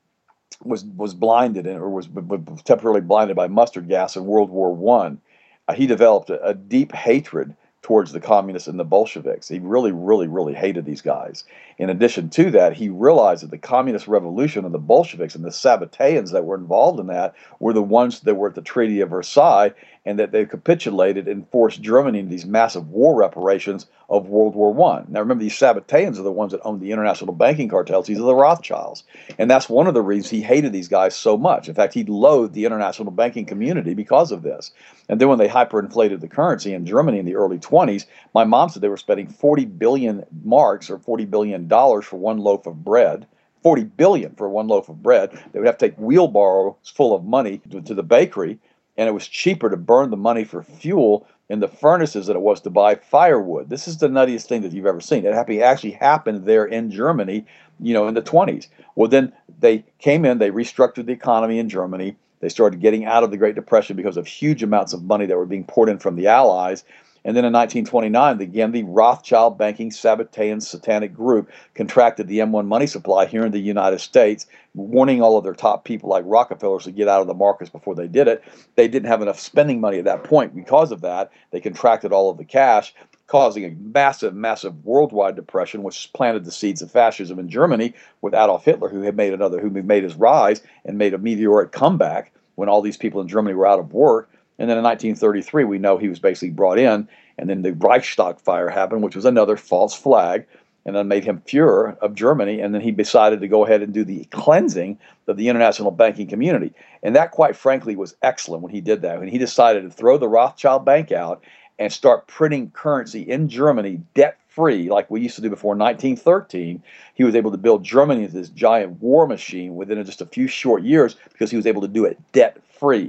was was blinded in, or was, was temporarily blinded by mustard gas in World War One, uh, he developed a, a deep hatred towards the communists and the Bolsheviks. He really, really, really hated these guys. In addition to that, he realized that the communist revolution and the Bolsheviks and the Sabbateans that were involved in that were the ones that were at the Treaty of Versailles, and that they capitulated and forced Germany into these massive war reparations of World War One. Now remember, these Sabbateans are the ones that owned the international banking cartels. These are the Rothschilds. And that's one of the reasons he hated these guys so much. In fact, he loathed the international banking community because of this. And then when they hyperinflated the currency in Germany in the early twenties, my mom said they were spending forty billion marks or forty billion dollars for one loaf of bread. forty billion for one loaf of bread. They would have to take wheelbarrows full of money to, to the bakery, and it was cheaper to burn the money for fuel in the furnaces than it was to buy firewood. This is the nuttiest thing that you've ever seen. It actually happened there in Germany, you know, in the twenties. Well, then they came in, they restructured the economy in Germany. They started getting out of the Great Depression because of huge amounts of money that were being poured in from the Allies. And then in nineteen twenty-nine, again, the Rothschild banking Sabbatean satanic group contracted the M one money supply here in the United States, warning all of their top people like Rockefeller to get out of the markets before they did it. They didn't have enough spending money at that point. Because of that, they contracted all of the cash, causing a massive, massive worldwide depression, which planted the seeds of fascism in Germany with Adolf Hitler, who had made another, who made his rise and made a meteoric comeback when all these people in Germany were out of work. And then in nineteen thirty-three, we know he was basically brought in, and then the Reichstag fire happened, which was another false flag, and then made him Fuhrer of Germany, and then he decided to go ahead and do the cleansing of the international banking community. And that, quite frankly, was excellent when he did that. When he decided to throw the Rothschild bank out and start printing currency in Germany debt-free, like we used to do before nineteen thirteen, he was able to build Germany into this giant war machine within just a few short years because he was able to do it debt-free.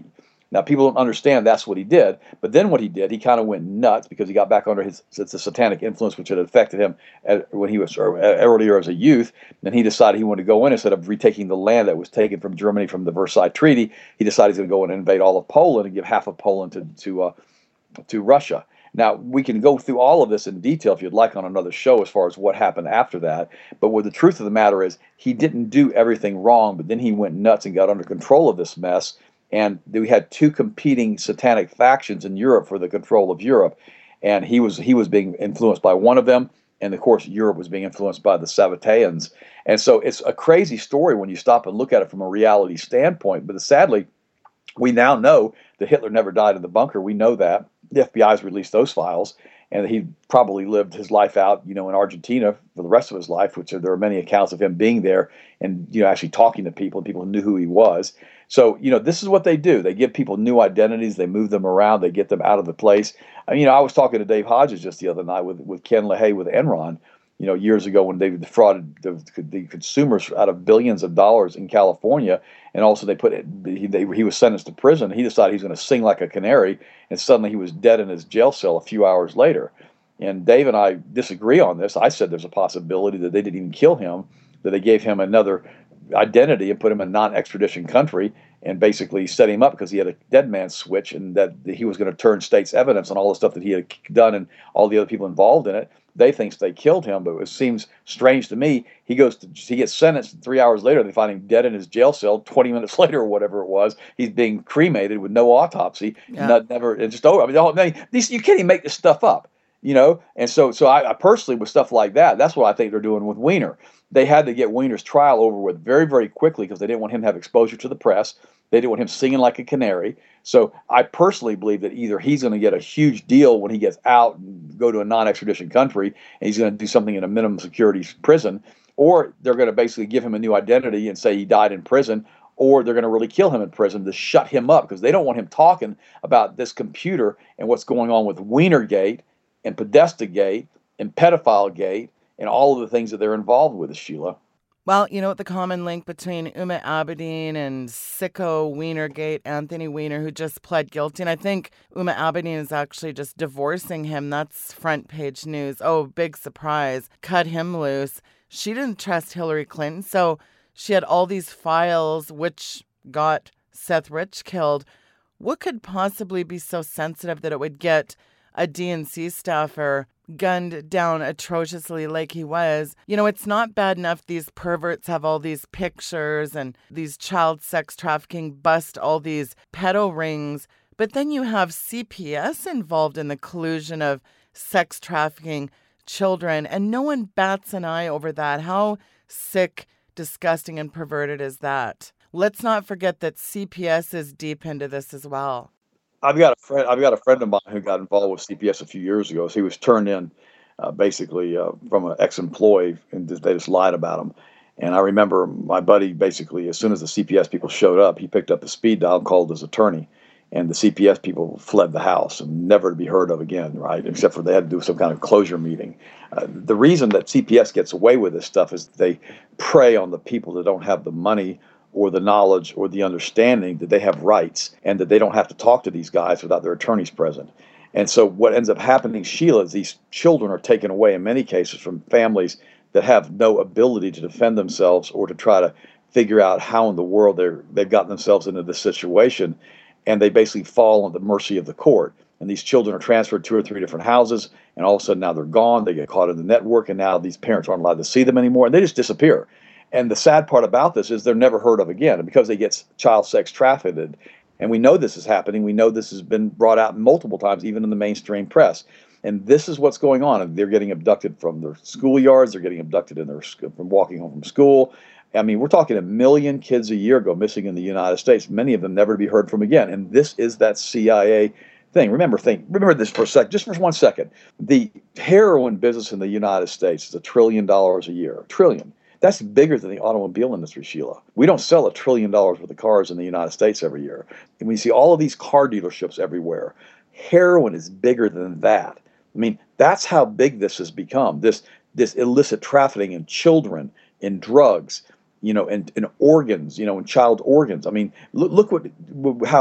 Now, people don't understand that's what he did, but then what he did, he kind of went nuts because he got back under his it's a satanic influence, which had affected him at, when he was earlier as a youth. And he decided he wanted to go in instead of retaking the land that was taken from Germany from the Versailles Treaty. He decided he's going to go in and invade all of Poland and give half of Poland to to uh, to Russia. Now, we can go through all of this in detail if you'd like on another show as far as what happened after that. But what the truth of the matter is, he didn't do everything wrong, but then he went nuts and got under control of this mess. And we had two competing satanic factions in Europe for the control of Europe. And he was he was being influenced by one of them. And, of course, Europe was being influenced by the Sabbateans. And so it's a crazy story when you stop and look at it from a reality standpoint. But sadly, we now know that Hitler never died in the bunker. We know that. The F B I has released those files, and he probably lived his life out, you know, in Argentina for the rest of his life, which there are many accounts of him being there and, you know, actually talking to people, and people knew who he was. So, you know, this is what they do. They give people new identities. They move them around. They get them out of the place. I mean, you know, I was talking to Dave Hodges just the other night with, with Ken LaHaye with Enron, you know, years ago when they defrauded the, the consumers out of billions of dollars in California. And also they put it, he, they, he was sentenced to prison. He decided he was going to sing like a canary, and suddenly he was dead in his jail cell a few hours later. And Dave and I disagree on this. I said there's a possibility that they didn't even kill him, that they gave him another identity and put him in a non-extradition country and basically set him up because he had a dead man switch, and that he was going to turn state's evidence on all the stuff that he had done and all the other people involved in it. They think they killed him, but it seems strange to me. He goes to, he gets sentenced, and three hours later they find him dead in his jail cell. Twenty minutes later, or whatever it was, he's being cremated with no autopsy. Yeah. Not, never, it's just over. I mean, the whole, I mean, these, you can't even make this stuff up, you know. And so, so I, I personally, with stuff like that, that's what I think they're doing with Weiner. They had to get Weiner's trial over with very, very quickly because they didn't want him to have exposure to the press. They didn't want him singing like a canary. So I personally believe that either he's going to get a huge deal when he gets out and go to a non-extradition country, and he's going to do something in a minimum security prison, or they're going to basically give him a new identity and say he died in prison, or they're going to really kill him in prison to shut him up because they don't want him talking about this computer and what's going on with Weinergate and Podesta-gate and Pedophile-gate and all of the things that they're involved with, Sheila. Well, you know what the common link between Uma Abedin and sicko Weinergate, Anthony Weiner, who just pled guilty. And I think Uma Abedin is actually just divorcing him. That's front page news. Oh, big surprise. Cut him loose. She didn't trust Hillary Clinton, so she had all these files which got Seth Rich killed. What could possibly be so sensitive that it would get a D N C staffer gunned down atrociously like he was? You know, it's not bad enough these perverts have all these pictures and these child sex trafficking bust all these pedo rings, but then you have C P S involved in the collusion of sex trafficking children, and no one bats an eye over that. How sick, disgusting, and perverted is that? Let's not forget that C P S is deep into this as well. I've got a friend. I've got a friend of mine who got involved with C P S a few years ago. So he was turned in, uh, basically uh, from an ex-employee, and they just lied about him. And I remember my buddy, basically, as soon as the C P S people showed up, he picked up the speed dial and called his attorney, and the C P S people fled the house and never to be heard of again, right? Except for they had to do some kind of closure meeting. Uh, the reason that C P S gets away with this stuff is they prey on the people that don't have the money or the knowledge or the understanding that they have rights and that they don't have to talk to these guys without their attorneys present. And so what ends up happening, Sheila, is these children are taken away in many cases from families that have no ability to defend themselves or to try to figure out how in the world they're, they've gotten themselves into this situation, and they basically fall on the mercy of the court. And these children are transferred to two or three different houses, and all of a sudden now they're gone, they get caught in the network, and now these parents aren't allowed to see them anymore, and they just disappear. And the sad part about this is they're never heard of again, and because they get child sex trafficked. And we know this is happening. We know this has been brought out multiple times, even in the mainstream press. And this is what's going on. They're getting abducted from their schoolyards. They're getting abducted in their from walking home from school. I mean, we're talking a million kids a year go missing in the United States, many of them never to be heard from again. And this is that C I A thing. Remember, think, remember this for a sec, just for one second. The heroin business in the United States is a trillion dollars a year. A trillion. That's bigger than the automobile industry, Sheila. We don't sell a trillion dollars worth of cars in the United States every year. And we see all of these car dealerships everywhere. Heroin is bigger than that. I mean, that's how big this has become. This this illicit trafficking in children, in drugs, you know, and in organs, you know, in child organs. I mean, look, look what how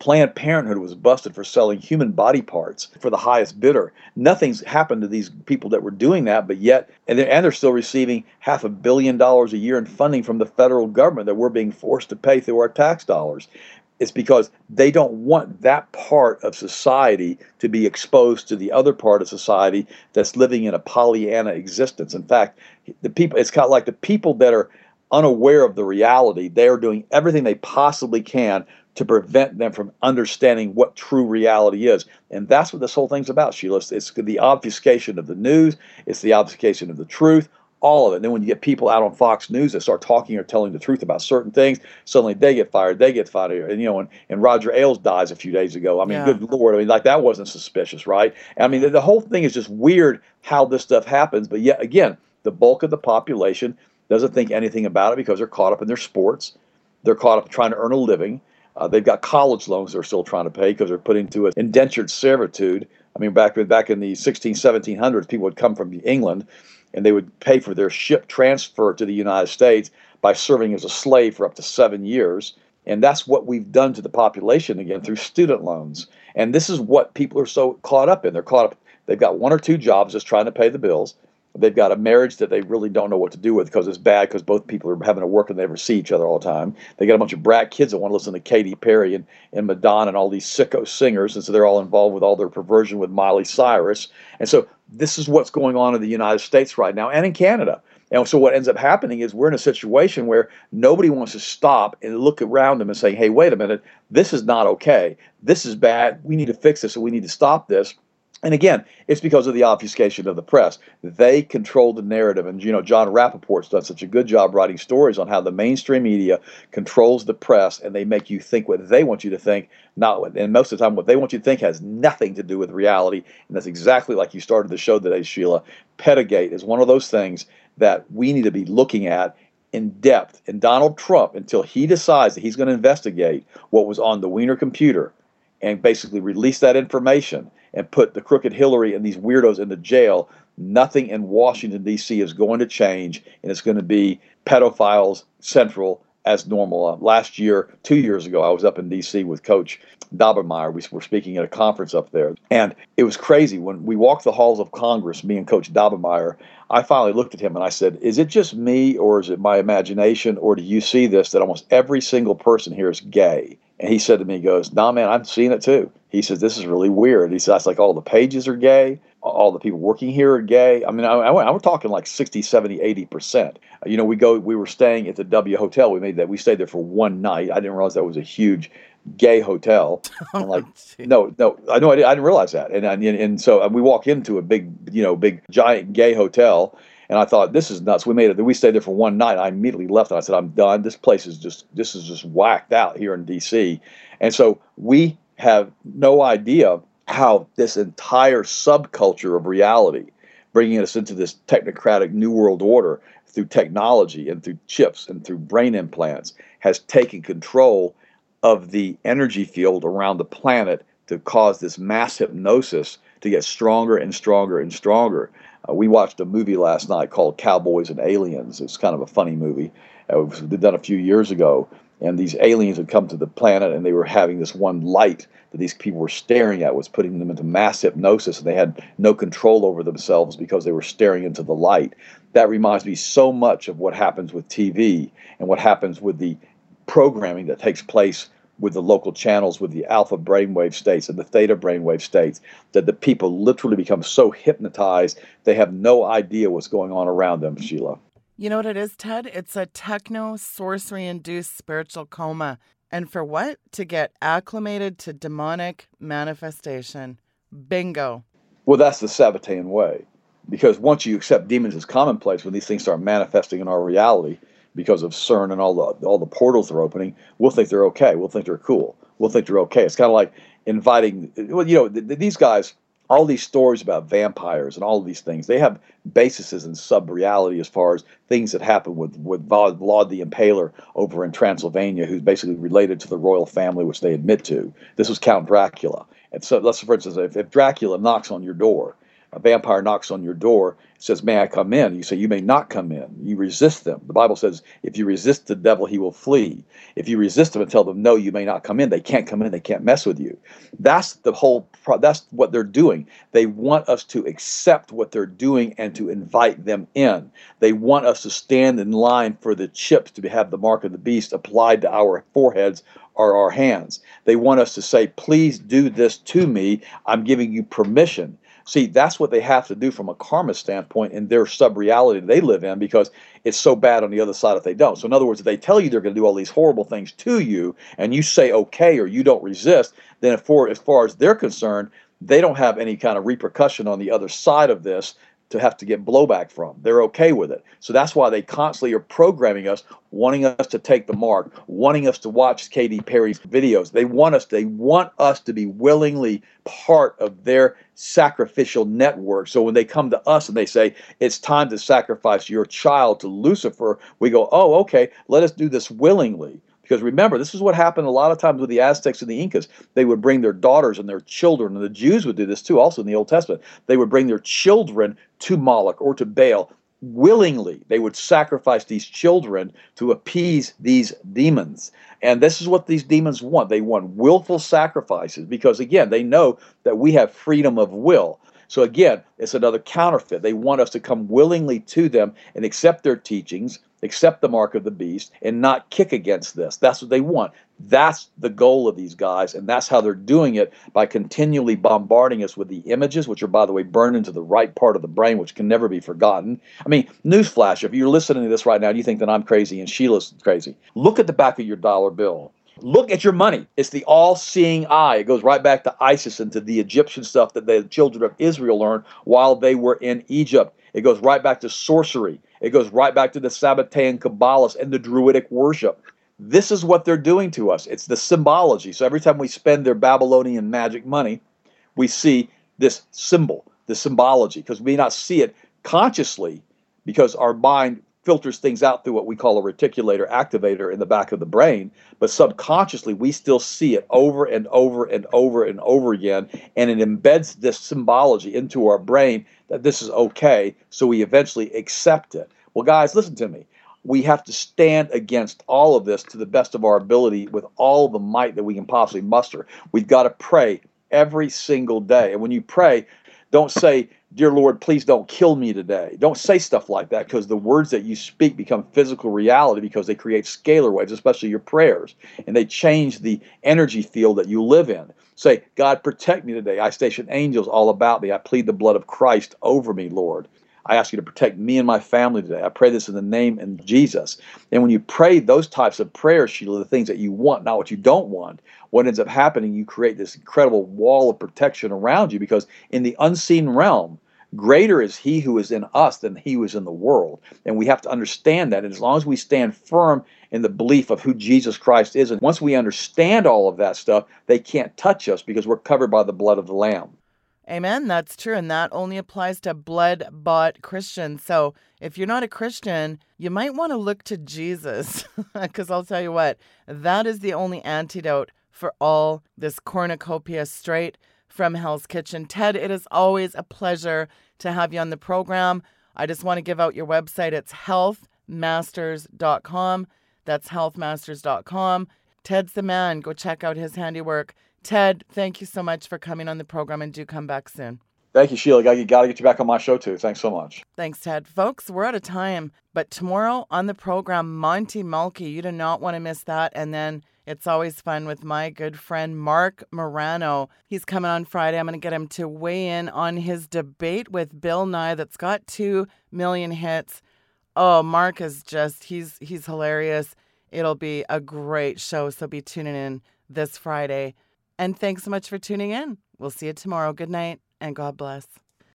Planned Parenthood was busted for selling human body parts for the highest bidder. Nothing's happened to these people that were doing that, but yet, and they're, and they're still receiving half a billion dollars a year in funding from the federal government that we're being forced to pay through our tax dollars. It's because they don't want that part of society to be exposed to the other part of society that's living in a Pollyanna existence. In fact, the people, it's kind of like the people that are unaware of the reality, they are doing everything they possibly can to prevent them from understanding what true reality is. And that's what this whole thing's about, Sheila. It's, it's the obfuscation of the news. It's the obfuscation of the truth. All of it. And then when you get people out on Fox News that start talking or telling the truth about certain things, suddenly they get fired, they get fired. And, you know, and, and Roger Ailes dies a few days ago. I mean, Yeah. good Lord. I mean, like, that wasn't suspicious, right? I mean, the, the whole thing is just weird how this stuff happens. But yet, again, the bulk of the population doesn't think anything about it because they're caught up in their sports. They're caught up trying to earn a living. Uh, they've got college loans they're still trying to pay because they're put into an indentured servitude. I mean, back, back in the sixteen, seventeen hundreds, people would come from England and they would pay for their ship transfer to the United States by serving as a slave for up to seven years. And that's what we've done to the population again through student loans. And this is what people are so caught up in. They're caught up. They've got one or two jobs just trying to pay the bills. They've got a marriage that they really don't know what to do with because it's bad because both people are having to work and they never see each other all the time. They got a bunch of brat kids that want to listen to Katy Perry and, and Madonna and all these sicko singers, and so they're all involved with all their perversion with Miley Cyrus. And so this is what's going on in the United States right now and in Canada. And so what ends up happening is we're in a situation where nobody wants to stop and look around them and say, hey, wait a minute, this is not okay. This is bad. We need to fix this, and we need to stop this. And again, it's because of the obfuscation of the press. They control the narrative. And, you know, John Rappaport's done such a good job writing stories on how the mainstream media controls the press and they make you think what they want you to think, not what, and most of the time what they want you to think has nothing to do with reality. And that's exactly like you started the show today, Sheila. Pedigate is one of those things that we need to be looking at in depth. And Donald Trump, until he decides that he's going to investigate what was on the Wiener computer and basically release that information and put the crooked Hillary and these weirdos into jail, nothing in Washington, D C is going to change, and it's going to be pedophiles central as normal. Uh, last year, two years ago, I was up in D C with Coach Daubenmire. We were speaking at a conference up there, and it was crazy. When we walked the halls of Congress, me and Coach Daubenmire, I finally looked at him and I said, is it just me, or is it my imagination, or do you see this, that almost every single person here is gay? And he said to me, he goes, nah, man, I'm seeing it too. He says, this is really weird. He says, like, all the pages are gay. All the people working here are gay. I mean, I, I, I we're talking like sixty, seventy, eighty percent. You know, we go, we were staying at the W Hotel. We made that, we stayed there for one night. I didn't realize that was a huge gay hotel. I'm like, no, no, I know, I didn't, I didn't realize that. And, and and so we walk into a big, you know, big giant gay hotel. And I thought, this is nuts. We made it. We stayed there for one night. I immediately left and I said, I'm done. This place is just, this is just whacked out here in D C. And so we have no idea how this entire subculture of reality, bringing us into this technocratic new world order through technology and through chips and through brain implants, has taken control of the energy field around the planet to cause this mass hypnosis to get stronger and stronger and stronger. Uh, we watched a movie last night called Cowboys and Aliens. It's kind of a funny movie. Uh, it was done a few years ago. And these aliens had come to the planet and they were having this one light that these people were staring at was putting them into mass hypnosis, and they had no control over themselves because they were staring into the light. That reminds me so much of what happens with T V and what happens with the programming that takes place with the local channels, with the alpha brainwave states and the theta brainwave states, that the people literally become so hypnotized they have no idea what's going on around them, Sheila. You know what it is, Ted? It's a techno-sorcery-induced spiritual coma. And for what? To get acclimated to demonic manifestation. Bingo. Well, that's the Sabbatean way. Because once you accept demons as commonplace, when these things start manifesting in our reality, because of CERN and all the all the portals they're opening, we'll think they're okay. We'll think they're cool. We'll think they're okay. It's kind of like inviting, well, you know, th- th- these guys, all these stories about vampires and all of these things, they have bases in sub-reality as far as things that happen with, with Vlad the Impaler over in Transylvania, who's basically related to the royal family, which they admit to. This was Count Dracula. And so, let's, for instance, if, if Dracula knocks on your door, a vampire knocks on your door, says, may I come in? You say, you may not come in. You resist them. The Bible says, if you resist the devil, he will flee. If you resist them and tell them, no, you may not come in, they can't come in, they can't mess with you. That's the whole, pro- that's what they're doing. They want us to accept what they're doing and to invite them in. They want us to stand in line for the chips to have the mark of the beast applied to our foreheads or our hands. They want us to say, please do this to me. I'm giving you permission. See, that's what they have to do from a karma standpoint in their sub-reality they live in, because it's so bad on the other side if they don't. So in other words, if they tell you they're going to do all these horrible things to you and you say okay or you don't resist, then for, as far as they're concerned, they don't have any kind of repercussion on the other side of this to have to get blowback from. They're okay with it. So that's why they constantly are programming us, wanting us to take the mark, wanting us to watch Katy Perry's videos. They want us, they want us to be willingly part of their sacrificial network. So when they come to us and they say, it's time to sacrifice your child to Lucifer, we go, oh, okay, let us do this willingly. Because remember, this is what happened a lot of times with the Aztecs and the Incas. They would bring their daughters and their children, and the Jews would do this too, also in the Old Testament. They would bring their children to Moloch or to Baal willingly. They would sacrifice these children to appease these demons. And this is what these demons want. They want willful sacrifices because, again, they know that we have freedom of will. So again, it's another counterfeit. They want us to come willingly to them and accept their teachings, accept the mark of the beast, and not kick against this. That's what they want. That's the goal of these guys, and that's how they're doing it, by continually bombarding us with the images, which are, by the way, burned into the right part of the brain, which can never be forgotten. I mean, newsflash, if you're listening to this right now and you think that I'm crazy and Sheila's crazy, look at the back of your dollar bill. Look at your money. It's the all-seeing eye. It goes right back to ISIS and to the Egyptian stuff that the children of Israel learned while they were in Egypt. It goes right back to sorcery. It goes right back to the Sabbatean Kabbalists and the Druidic worship. This is what they're doing to us. It's the symbology. So every time we spend their Babylonian magic money, we see this symbol, the symbology, because we may not see it consciously because our mind filters things out through what we call a reticulator activator in the back of the brain, but subconsciously we still see it over and over and over and over again, and it embeds this symbology into our brain that this is okay, so we eventually accept it. Well, guys, listen to me. We have to stand against all of this to the best of our ability with all the might that we can possibly muster. We've got to pray every single day. And when you pray, don't say, dear Lord, please don't kill me today. Don't say stuff like that, because the words that you speak become physical reality because they create scalar waves, especially your prayers, and they change the energy field that you live in. Say, God, protect me today. I station angels all about me. I plead the blood of Christ over me, Lord. I ask you to protect me and my family today. I pray this in the name of Jesus. And when you pray those types of prayers, Sheila, the things that you want, not what you don't want, what ends up happening, you create this incredible wall of protection around you, because in the unseen realm, greater is he who is in us than he who is in the world. And we have to understand that. And as long as we stand firm in the belief of who Jesus Christ is, and once we understand all of that stuff, they can't touch us because we're covered by the blood of the Lamb. Amen. That's true. And that only applies to blood-bought Christians. So if you're not a Christian, you might want to look to Jesus, because I'll tell you what, that is the only antidote for all this cornucopia straight from Hell's Kitchen. Ted, it is always a pleasure to have you on the program. I just want to give out your website. It's health masters dot com. That's health masters dot com. Ted's the man. Go check out his handiwork. Ted, thank you so much for coming on the program, and do come back soon. Thank you, Sheila. You got to get you back on my show, too. Thanks so much. Thanks, Ted. Folks, we're out of time. But tomorrow on the program, Monty Mulkey. You do not want to miss that. And then it's always fun with my good friend, Mark Morano. He's coming on Friday. I'm going to get him to weigh in on his debate with Bill Nye that's got two million hits. Oh, Mark is just, he's he's hilarious. It'll be a great show. So be tuning in this Friday. And thanks so much for tuning in. We'll see you tomorrow. Good night and God bless.